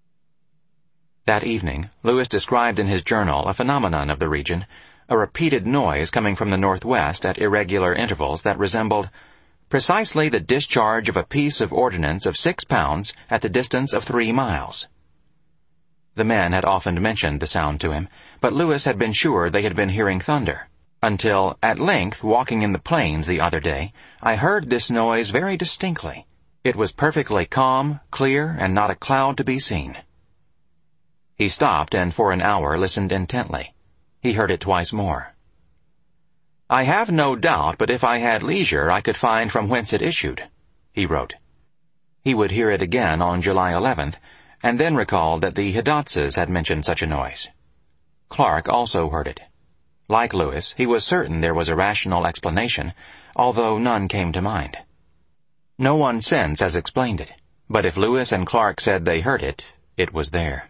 That evening, Lewis described in his journal a phenomenon of the region, a repeated noise coming from the northwest at irregular intervals that resembled precisely the discharge of a piece of ordnance of six pounds at the distance of three miles. The men had often mentioned the sound to him, but Lewis had been sure they had been hearing thunder. until, at length, walking in the plains the other day, I heard this noise very distinctly. It was perfectly calm, clear, and not a cloud to be seen. He stopped and for an hour listened intently. He heard it twice more. "I have no doubt, but if I had leisure I could find from whence it issued," he wrote. He would hear it again on July eleventh, and then recalled that the Hidatzes had mentioned such a noise. Clark also heard it. Like Lewis, he was certain there was a rational explanation, although none came to mind. No one since has explained it, but if Lewis and Clark said they heard it, it was there.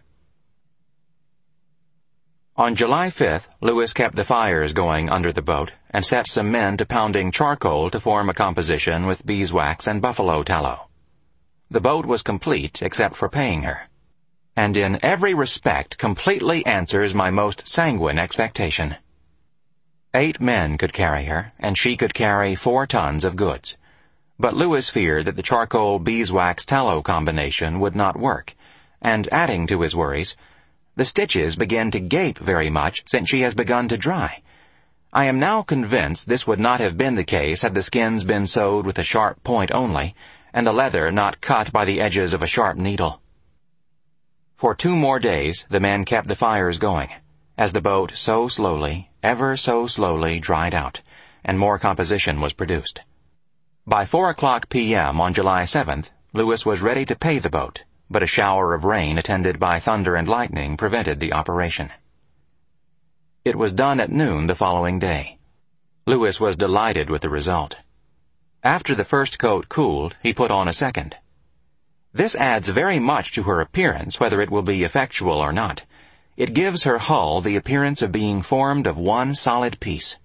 On July fifth, Lewis kept the fires going under the boat and set some men to pounding charcoal to form a composition with beeswax and buffalo tallow. The boat was complete except for paying her, and in every respect completely answers my most sanguine expectation. Eight men could carry her, and she could carry four tons of goods. But Lewis feared that the charcoal beeswax tallow combination would not work, and adding to his worries, "The stitches begin to gape very much since she has begun to dry. I am now convinced this would not have been the case had the skins been sewed with a sharp point only, and the leather not cut by the edges of a sharp needle." For two more days the men kept the fires going, as the boat so slowly, ever so slowly dried out, and more composition was produced. By four o'clock p m on July seventh, Lewis was ready to pay the boat, but a shower of rain attended by thunder and lightning prevented the operation. It was done at noon the following day. Lewis was delighted with the result. After the first coat cooled, he put on a second. This adds very much to her appearance, whether it will be effectual or not. It gives her hull the appearance of being formed of one solid piece.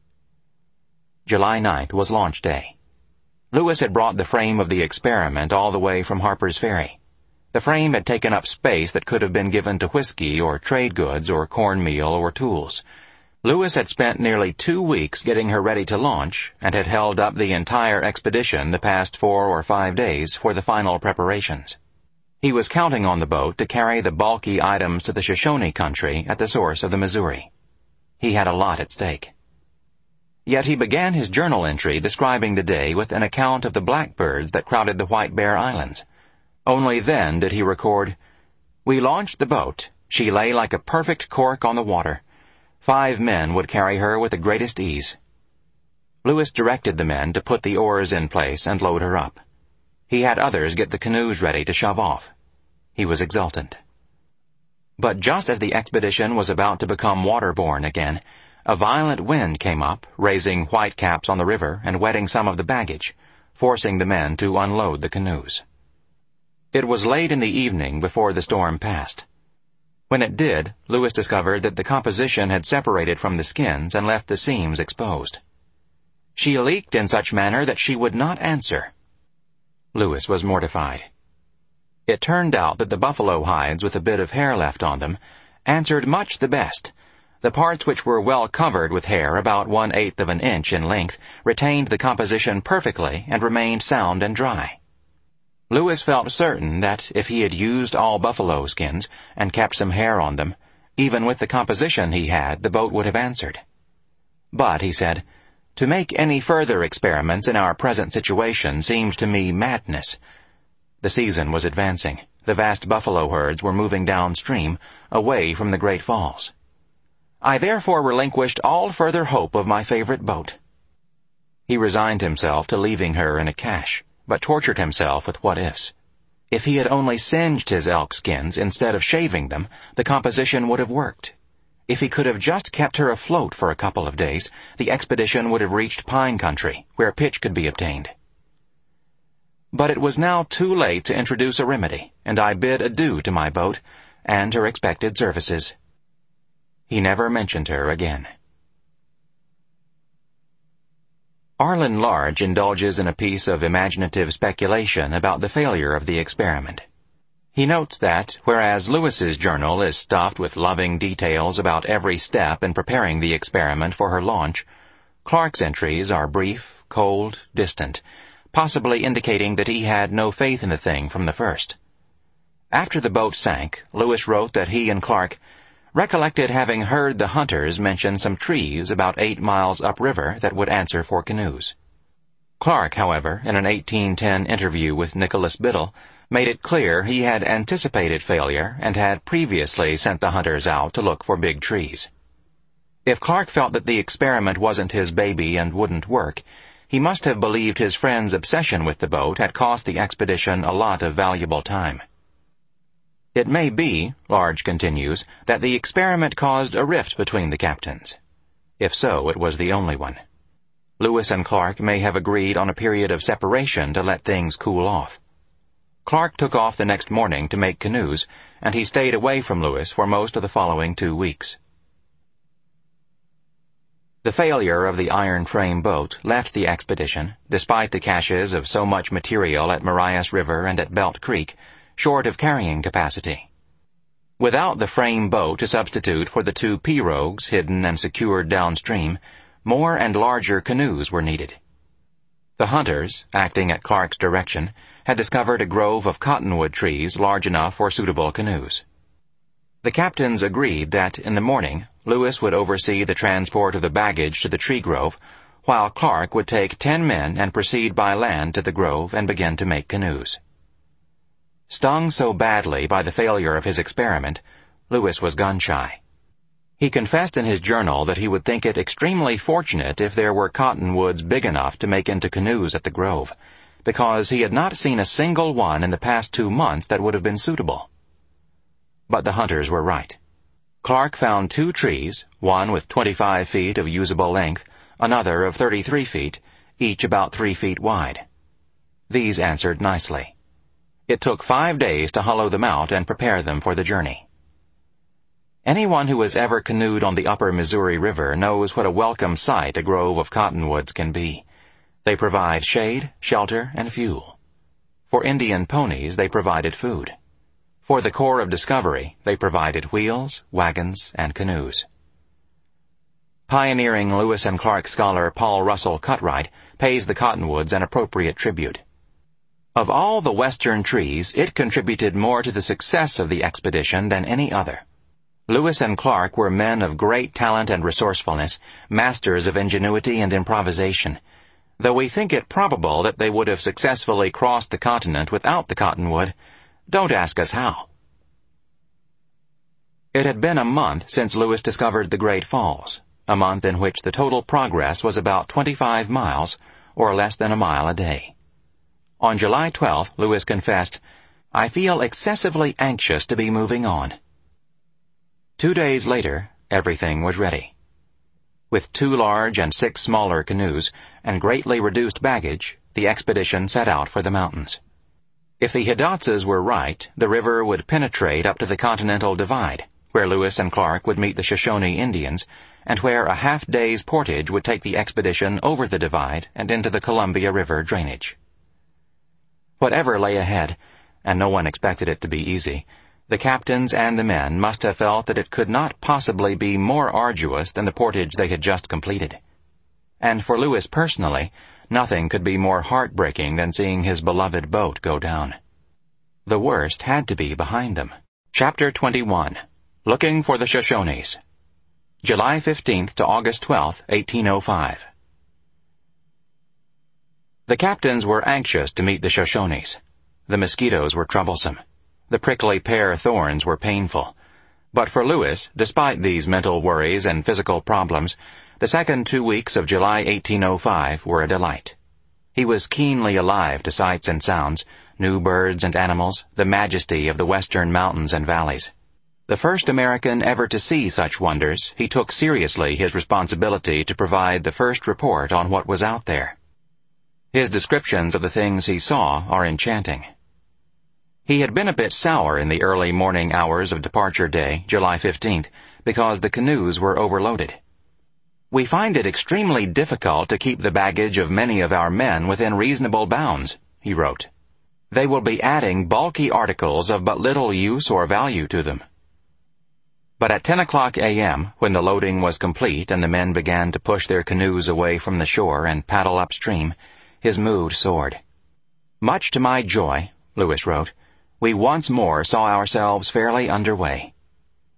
July ninth was launch day. Lewis had brought the frame of the experiment all the way from Harper's Ferry. The frame had taken up space that could have been given to whiskey or trade goods or cornmeal or tools. Lewis had spent nearly two weeks getting her ready to launch and had held up the entire expedition the past four or five days for the final preparations. He was counting on the boat to carry the bulky items to the Shoshone country at the source of the Missouri. He had a lot at stake. Yet he began his journal entry describing the day with an account of the blackbirds that crowded the White Bear Islands. Only then did he record, "We launched the boat. She lay like a perfect cork on the water. Five men would carry her with the greatest ease." Lewis directed the men to put the oars in place and load her up. He had others get the canoes ready to shove off. He was exultant. But just as the expedition was about to become waterborne again, a violent wind came up, raising whitecaps on the river and wetting some of the baggage, forcing the men to unload the canoes. It was late in the evening before the storm passed. When it did, Lewis discovered that the composition had separated from the skins and left the seams exposed. She leaked in such manner that she would not answer. Lewis was mortified. It turned out that the buffalo hides with a bit of hair left on them answered much the best. The parts which were well covered with hair, about one-eighth of an inch in length, retained the composition perfectly and remained sound and dry. Lewis felt certain that if he had used all buffalo skins and kept some hair on them, even with the composition he had, the boat would have answered. But, he said, to make any further experiments in our present situation seemed to me madness. The season was advancing. The vast buffalo herds were moving downstream, away from the Great Falls. I therefore relinquished all further hope of my favorite boat. He resigned himself to leaving her in a cache, but tortured himself with what-ifs. If he had only singed his elk skins instead of shaving them, the composition would have worked. If he could have just kept her afloat for a couple of days, the expedition would have reached pine country, where pitch could be obtained. But it was now too late to introduce a remedy, and I bid adieu to my boat and her expected services. He never mentioned her again. Arlen Large indulges in a piece of imaginative speculation about the failure of the experiment. He notes that, whereas Lewis's journal is stuffed with loving details about every step in preparing the experiment for her launch, Clark's entries are brief, cold, distant, possibly indicating that he had no faith in the thing from the first. After the boat sank, Lewis wrote that he and Clark recollected having heard the hunters mention some trees about eight miles upriver that would answer for canoes. Clark, however, in an eighteen ten interview with Nicholas Biddle, made it clear he had anticipated failure and had previously sent the hunters out to look for big trees. If Clark felt that the experiment wasn't his baby and wouldn't work, he must have believed his friend's obsession with the boat had cost the expedition a lot of valuable time. It may be, Large continues, that the experiment caused a rift between the captains. If so, it was the only one. Lewis and Clark may have agreed on a period of separation to let things cool off. Clark took off the next morning to make canoes, and he stayed away from Lewis for most of the following two weeks. The failure of the iron frame boat left the expedition, despite the caches of so much material at Marias River and at Belt Creek, short of carrying capacity. Without the frame boat to substitute for the two pirogues hidden and secured downstream, more and larger canoes were needed. The hunters, acting at Clark's direction, had discovered a grove of cottonwood trees large enough for suitable canoes. The captains agreed that, in the morning, Lewis would oversee the transport of the baggage to the tree grove, while Clark would take ten men and proceed by land to the grove and begin to make canoes. Stung so badly by the failure of his experiment, Lewis was gun-shy. He confessed in his journal that he would think it extremely fortunate if there were cottonwoods big enough to make into canoes at the grove, because he had not seen a single one in the past two months that would have been suitable. But the hunters were right. Clark found two trees, one with twenty-five feet of usable length, another of thirty-three feet, each about three feet wide. These answered nicely. It took five days to hollow them out and prepare them for the journey. Anyone who has ever canoed on the upper Missouri River knows what a welcome sight a grove of cottonwoods can be. They provide shade, shelter, and fuel. For Indian ponies, they provided food. For the Corps of Discovery, they provided wheels, wagons, and canoes. Pioneering Lewis and Clark scholar Paul Russell Cutright pays the cottonwoods an appropriate tribute. Of all the western trees, it contributed more to the success of the expedition than any other. Lewis and Clark were men of great talent and resourcefulness, masters of ingenuity and improvisation, though we think it probable that they would have successfully crossed the continent without the cottonwood. Don't ask us how. It had been a month since Lewis discovered the Great Falls, a month in which the total progress was about twenty-five miles, or less than a mile a day. On July twelfth, Lewis confessed, "I feel excessively anxious to be moving on." Two days later, everything was ready. With two large and six smaller canoes, and greatly reduced baggage, the expedition set out for the mountains. If the Hidatsas were right, the river would penetrate up to the Continental Divide, where Lewis and Clark would meet the Shoshone Indians, and where a half-day's portage would take the expedition over the divide and into the Columbia River drainage. Whatever lay ahead, and no one expected it to be easy, the captains and the men must have felt that it could not possibly be more arduous than the portage they had just completed. And for Lewis personally, nothing could be more heartbreaking than seeing his beloved boat go down. The worst had to be behind them. Chapter twenty-one. Looking for the Shoshones. July fifteenth to August twelfth, eighteen oh five. The captains were anxious to meet the Shoshones. The mosquitoes were troublesome. The prickly pear thorns were painful. But for Lewis, despite these mental worries and physical problems, the second two weeks of July eighteen oh five were a delight. He was keenly alive to sights and sounds, new birds and animals, the majesty of the western mountains and valleys. The first American ever to see such wonders, he took seriously his responsibility to provide the first report on what was out there. His descriptions of the things he saw are enchanting. He had been a bit sour in the early morning hours of departure day, July fifteenth, because the canoes were overloaded. "We find it extremely difficult to keep the baggage of many of our men within reasonable bounds," he wrote. "They will be adding bulky articles of but little use or value to them." But at ten o'clock a m, when the loading was complete and the men began to push their canoes away from the shore and paddle upstream, his mood soared. "Much to my joy," Lewis wrote, "we once more saw ourselves fairly underway."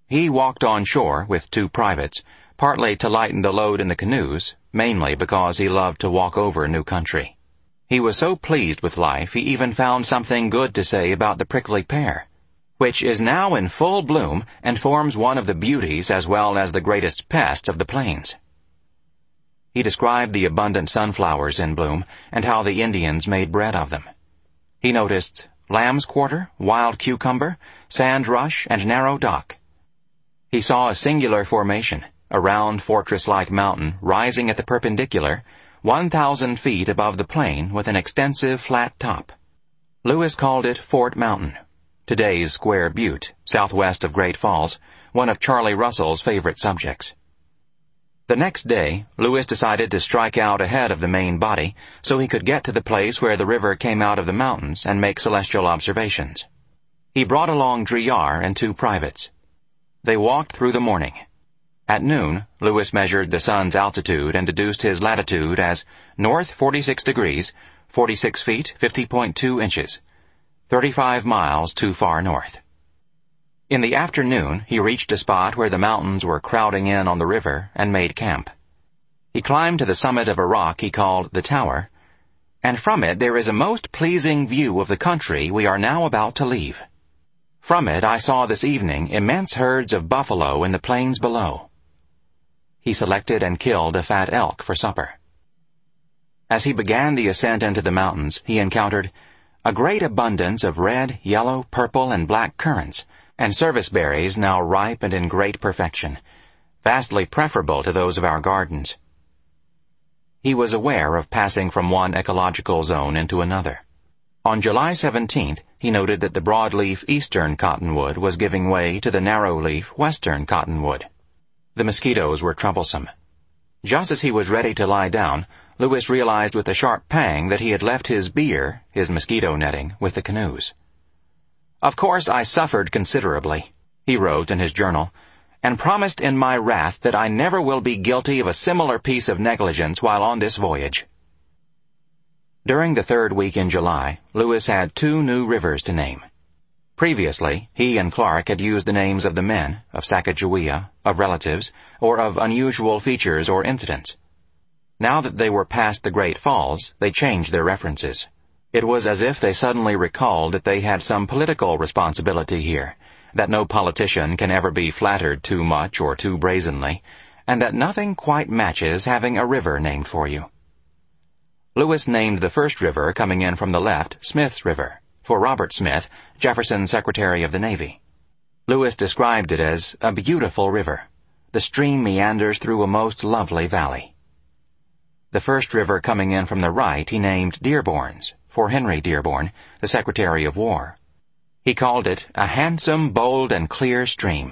He walked on shore with two privates, partly to lighten the load in the canoes, mainly because he loved to walk over new country. He was so pleased with life he even found something good to say about the prickly pear, which is now in full bloom and forms one of the beauties as well as the greatest pest of the plains. He described the abundant sunflowers in bloom and how the Indians made bread of them. He noticed lamb's quarter, wild cucumber, sand rush, and narrow dock. He saw a singular formation, a round fortress-like mountain rising at the perpendicular, one thousand feet above the plain with an extensive flat top. Lewis called it Fort Mountain, today's Square Butte, southwest of Great Falls, one of Charlie Russell's favorite subjects. The next day, Lewis decided to strike out ahead of the main body so he could get to the place where the river came out of the mountains and make celestial observations. He brought along Driar and two privates. They walked through the morning. At noon, Lewis measured the sun's altitude and deduced his latitude as north forty-six degrees, forty-six feet, fifty point two inches, thirty-five miles too far north. In the afternoon, he reached a spot where the mountains were crowding in on the river and made camp. He climbed to the summit of a rock he called the Tower, and from it there is a most pleasing view of the country we are now about to leave. From it I saw this evening immense herds of buffalo in the plains below. He selected and killed a fat elk for supper. As he began the ascent into the mountains, he encountered a great abundance of red, yellow, purple, and black currants, and service berries now ripe and in great perfection, vastly preferable to those of our gardens. He was aware of passing from one ecological zone into another. On July seventeenth, he noted that the broadleaf eastern cottonwood was giving way to the narrowleaf western cottonwood. The mosquitoes were troublesome. Just as he was ready to lie down, Lewis realized with a sharp pang that he had left his beer, his mosquito netting, with the canoes. "Of course I suffered considerably," he wrote in his journal, "and promised in my wrath that I never will be guilty of a similar piece of negligence while on this voyage." During the third week in July, Lewis had two new rivers to name. Previously, he and Clark had used the names of the men, of Sacagawea, of relatives, or of unusual features or incidents. Now that they were past the Great Falls, they changed their references. It was as if they suddenly recalled that they had some political responsibility here, that no politician can ever be flattered too much or too brazenly, and that nothing quite matches having a river named for you. Lewis named the first river coming in from the left Smith's River, for Robert Smith, Jefferson's Secretary of the Navy. Lewis described it as a beautiful river. The stream meanders through a most lovely valley. The first river coming in from the right he named Dearborn's, for Henry Dearborn, the Secretary of War. He called it a handsome, bold, and clear stream.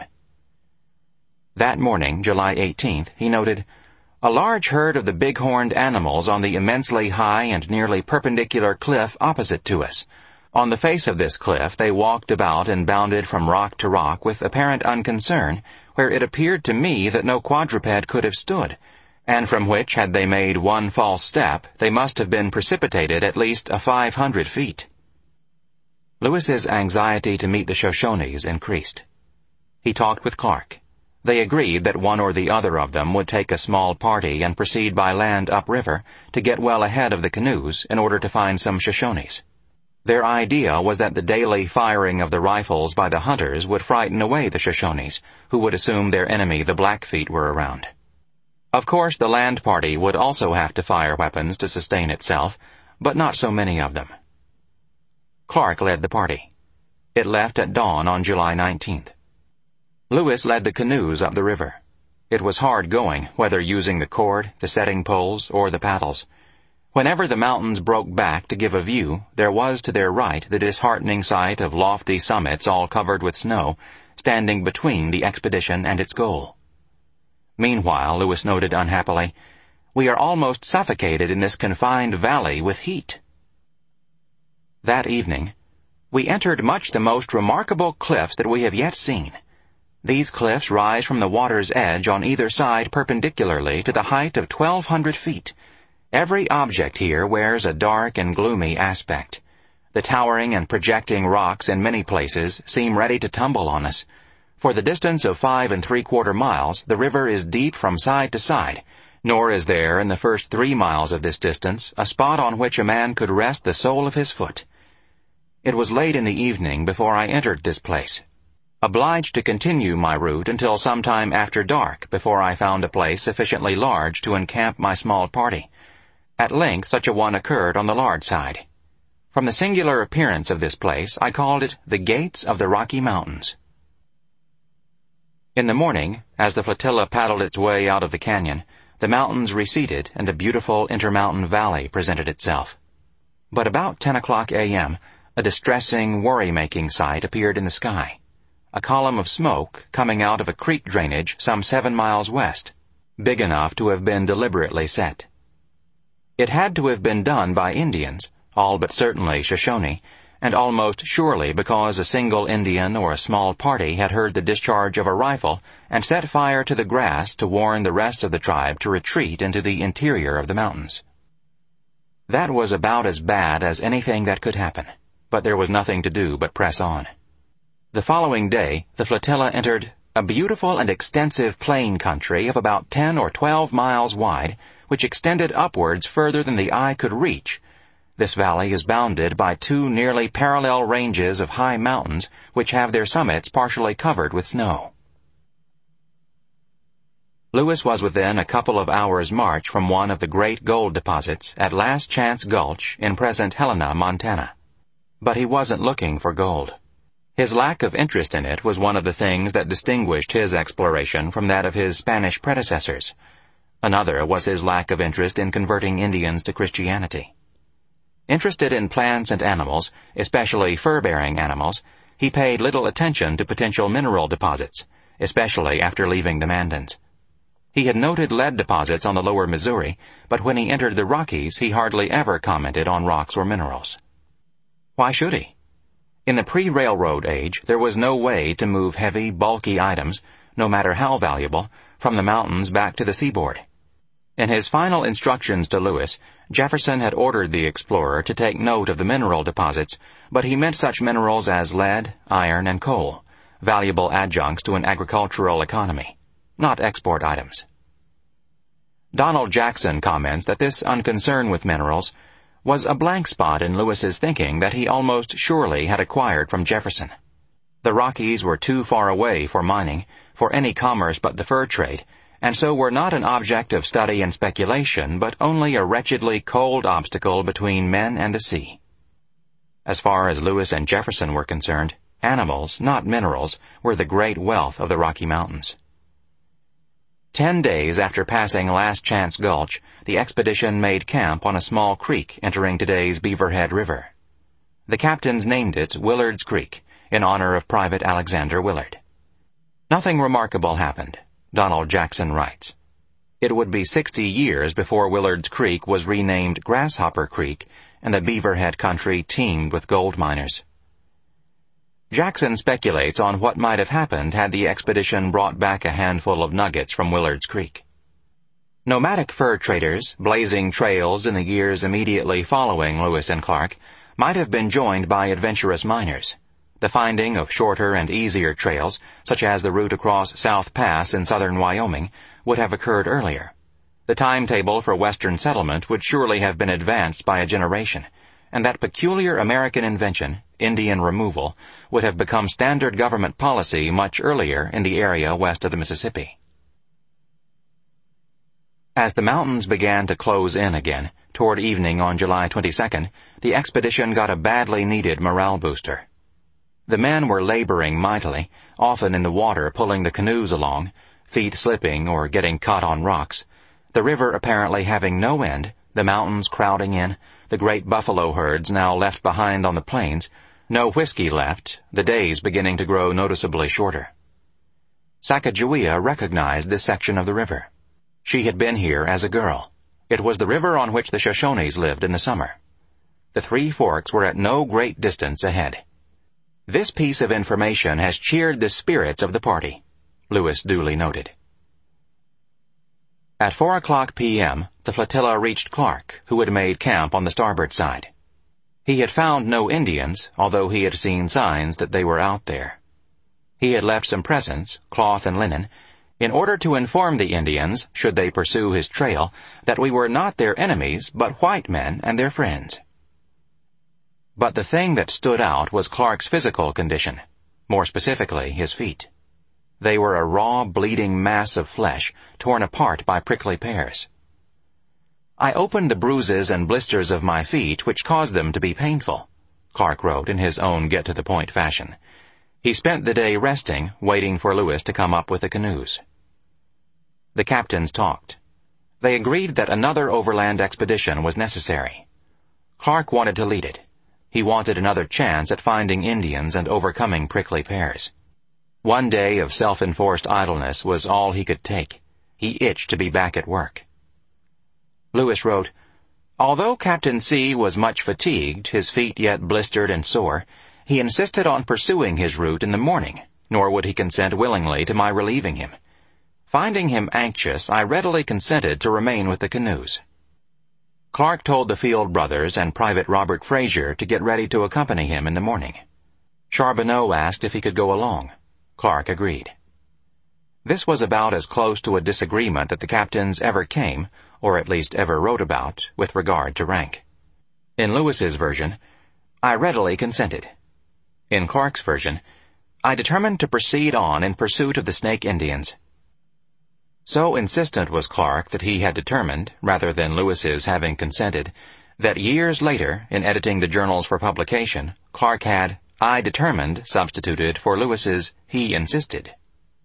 That morning, July eighteenth, he noted, "A large herd of the big-horned animals on the immensely high and nearly perpendicular cliff opposite to us. On the face of this cliff they walked about and bounded from rock to rock with apparent unconcern, where it appeared to me that no quadruped could have stood, and from which, had they made one false step, they must have been precipitated at least a five hundred feet." Lewis's anxiety to meet the Shoshones increased. He talked with Clark. They agreed that one or the other of them would take a small party and proceed by land upriver to get well ahead of the canoes in order to find some Shoshones. Their idea was that the daily firing of the rifles by the hunters would frighten away the Shoshones, who would assume their enemy the Blackfeet were around. Of course, the land party would also have to fire weapons to sustain itself, but not so many of them. Clark led the party. It left at dawn on July nineteenth. Lewis led the canoes up the river. It was hard going, whether using the cord, the setting poles, or the paddles. Whenever the mountains broke back to give a view, there was to their right the disheartening sight of lofty summits all covered with snow, standing between the expedition and its goal. Meanwhile, Lewis noted unhappily, "We are almost suffocated in this confined valley with heat." That evening, we entered much the most remarkable cliffs that we have yet seen. These cliffs rise from the water's edge on either side perpendicularly to the height of twelve hundred feet. Every object here wears a dark and gloomy aspect. The towering and projecting rocks in many places seem ready to tumble on us. For the distance of five and three-quarter miles, the river is deep from side to side, nor is there in the first three miles of this distance a spot on which a man could rest the sole of his foot. It was late in the evening before I entered this place, obliged to continue my route until some time after dark before I found a place sufficiently large to encamp my small party. At length such a one occurred on the large side. From the singular appearance of this place, I called it the Gates of the Rocky Mountains. In the morning, as the flotilla paddled its way out of the canyon, the mountains receded and a beautiful intermountain valley presented itself. But about ten o'clock a m, a distressing, worry-making sight appeared in the sky. A column of smoke coming out of a creek drainage some seven miles west, big enough to have been deliberately set. It had to have been done by Indians, all but certainly Shoshone, and almost surely because a single Indian or a small party had heard the discharge of a rifle and set fire to the grass to warn the rest of the tribe to retreat into the interior of the mountains. That was about as bad as anything that could happen, but there was nothing to do but press on. The following day, the flotilla entered a beautiful and extensive plain country of about ten or twelve miles wide, which extended upwards further than the eye could reach. This valley is bounded by two nearly parallel ranges of high mountains which have their summits partially covered with snow. Lewis was within a couple of hours' march from one of the great gold deposits at Last Chance Gulch in present Helena, Montana. But he wasn't looking for gold. His lack of interest in it was one of the things that distinguished his exploration from that of his Spanish predecessors. Another was his lack of interest in converting Indians to Christianity. Interested in plants and animals, especially fur-bearing animals, he paid little attention to potential mineral deposits, especially after leaving the Mandans. He had noted lead deposits on the lower Missouri, but when he entered the Rockies he hardly ever commented on rocks or minerals. Why should he? In the pre-railroad age there was no way to move heavy, bulky items, no matter how valuable, from the mountains back to the seaboard. In his final instructions to Lewis, Jefferson had ordered the explorer to take note of the mineral deposits, but he meant such minerals as lead, iron, and coal, valuable adjuncts to an agricultural economy, not export items. Donald Jackson comments that this unconcern with minerals was a blank spot in Lewis's thinking that he almost surely had acquired from Jefferson. The Rockies were too far away for mining, for any commerce but the fur trade, and so were not an object of study and speculation, but only a wretchedly cold obstacle between men and the sea. As far as Lewis and Jefferson were concerned, animals, not minerals, were the great wealth of the Rocky Mountains. Ten days after passing Last Chance Gulch, the expedition made camp on a small creek entering today's Beaverhead River. The captains named it Willard's Creek, in honor of Private Alexander Willard. Nothing remarkable happened, Donald Jackson writes. It would be sixty years before Willard's Creek was renamed Grasshopper Creek and the Beaverhead country teemed with gold miners. Jackson speculates on what might have happened had the expedition brought back a handful of nuggets from Willard's Creek. Nomadic fur traders, blazing trails in the years immediately following Lewis and Clark, might have been joined by adventurous miners. The finding of shorter and easier trails, such as the route across South Pass in southern Wyoming, would have occurred earlier. The timetable for Western settlement would surely have been advanced by a generation, and that peculiar American invention, Indian removal, would have become standard government policy much earlier in the area west of the Mississippi. As the mountains began to close in again, toward evening on July twenty-second, the expedition got a badly needed morale booster. The men were laboring mightily, often in the water pulling the canoes along, feet slipping or getting caught on rocks, the river apparently having no end, the mountains crowding in, the great buffalo herds now left behind on the plains, no whiskey left, the days beginning to grow noticeably shorter. Sacagawea recognized this section of the river. She had been here as a girl. It was the river on which the Shoshones lived in the summer. The Three Forks were at no great distance ahead. This piece of information has cheered the spirits of the party, Lewis duly noted. At four o'clock p m, the flotilla reached Clark, who had made camp on the starboard side. He had found no Indians, although he had seen signs that they were out there. He had left some presents, cloth and linen, in order to inform the Indians, should they pursue his trail, that we were not their enemies, but white men and their friends. But the thing that stood out was Clark's physical condition, more specifically his feet. They were a raw, bleeding mass of flesh, torn apart by prickly pears. I opened the bruises and blisters of my feet, which caused them to be painful, Clark wrote in his own get-to-the-point fashion. He spent the day resting, waiting for Lewis to come up with the canoes. The captains talked. They agreed that another overland expedition was necessary. Clark wanted to lead it. He wanted another chance at finding Indians and overcoming prickly pears. One day of self-enforced idleness was all he could take. He itched to be back at work. Lewis wrote, "Although Captain C was much fatigued, his feet yet blistered and sore, he insisted on pursuing his route in the morning, nor would he consent willingly to my relieving him. Finding him anxious, I readily consented to remain with the canoes." Clark told the Field brothers and Private Robert Frazier to get ready to accompany him in the morning. Charbonneau asked if he could go along. Clark agreed. This was about as close to a disagreement that the captains ever came, or at least ever wrote about, with regard to rank. In Lewis's version, "I readily consented." In Clark's version, "I determined to proceed on in pursuit of the Snake Indians." So insistent was Clark that he had determined, rather than Lewis's having consented, that years later, in editing the journals for publication, Clark had "I determined" substituted for Lewis's "he insisted."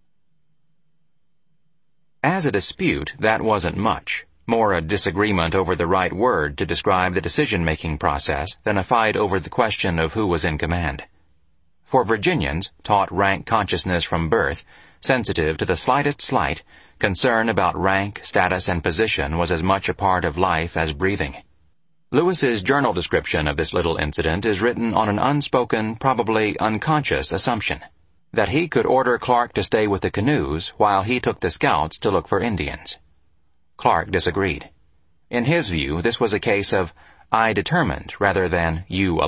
As a dispute, that wasn't much, more a disagreement over the right word to describe the decision-making process than a fight over the question of who was in command. For Virginians, taught rank consciousness from birth, sensitive to the slightest slight, concern about rank, status, and position was as much a part of life as breathing. Lewis's journal description of this little incident is written on an unspoken, probably unconscious assumption, that he could order Clark to stay with the canoes while he took the scouts to look for Indians. Clark disagreed. In his view, this was a case of "I determined" rather than "you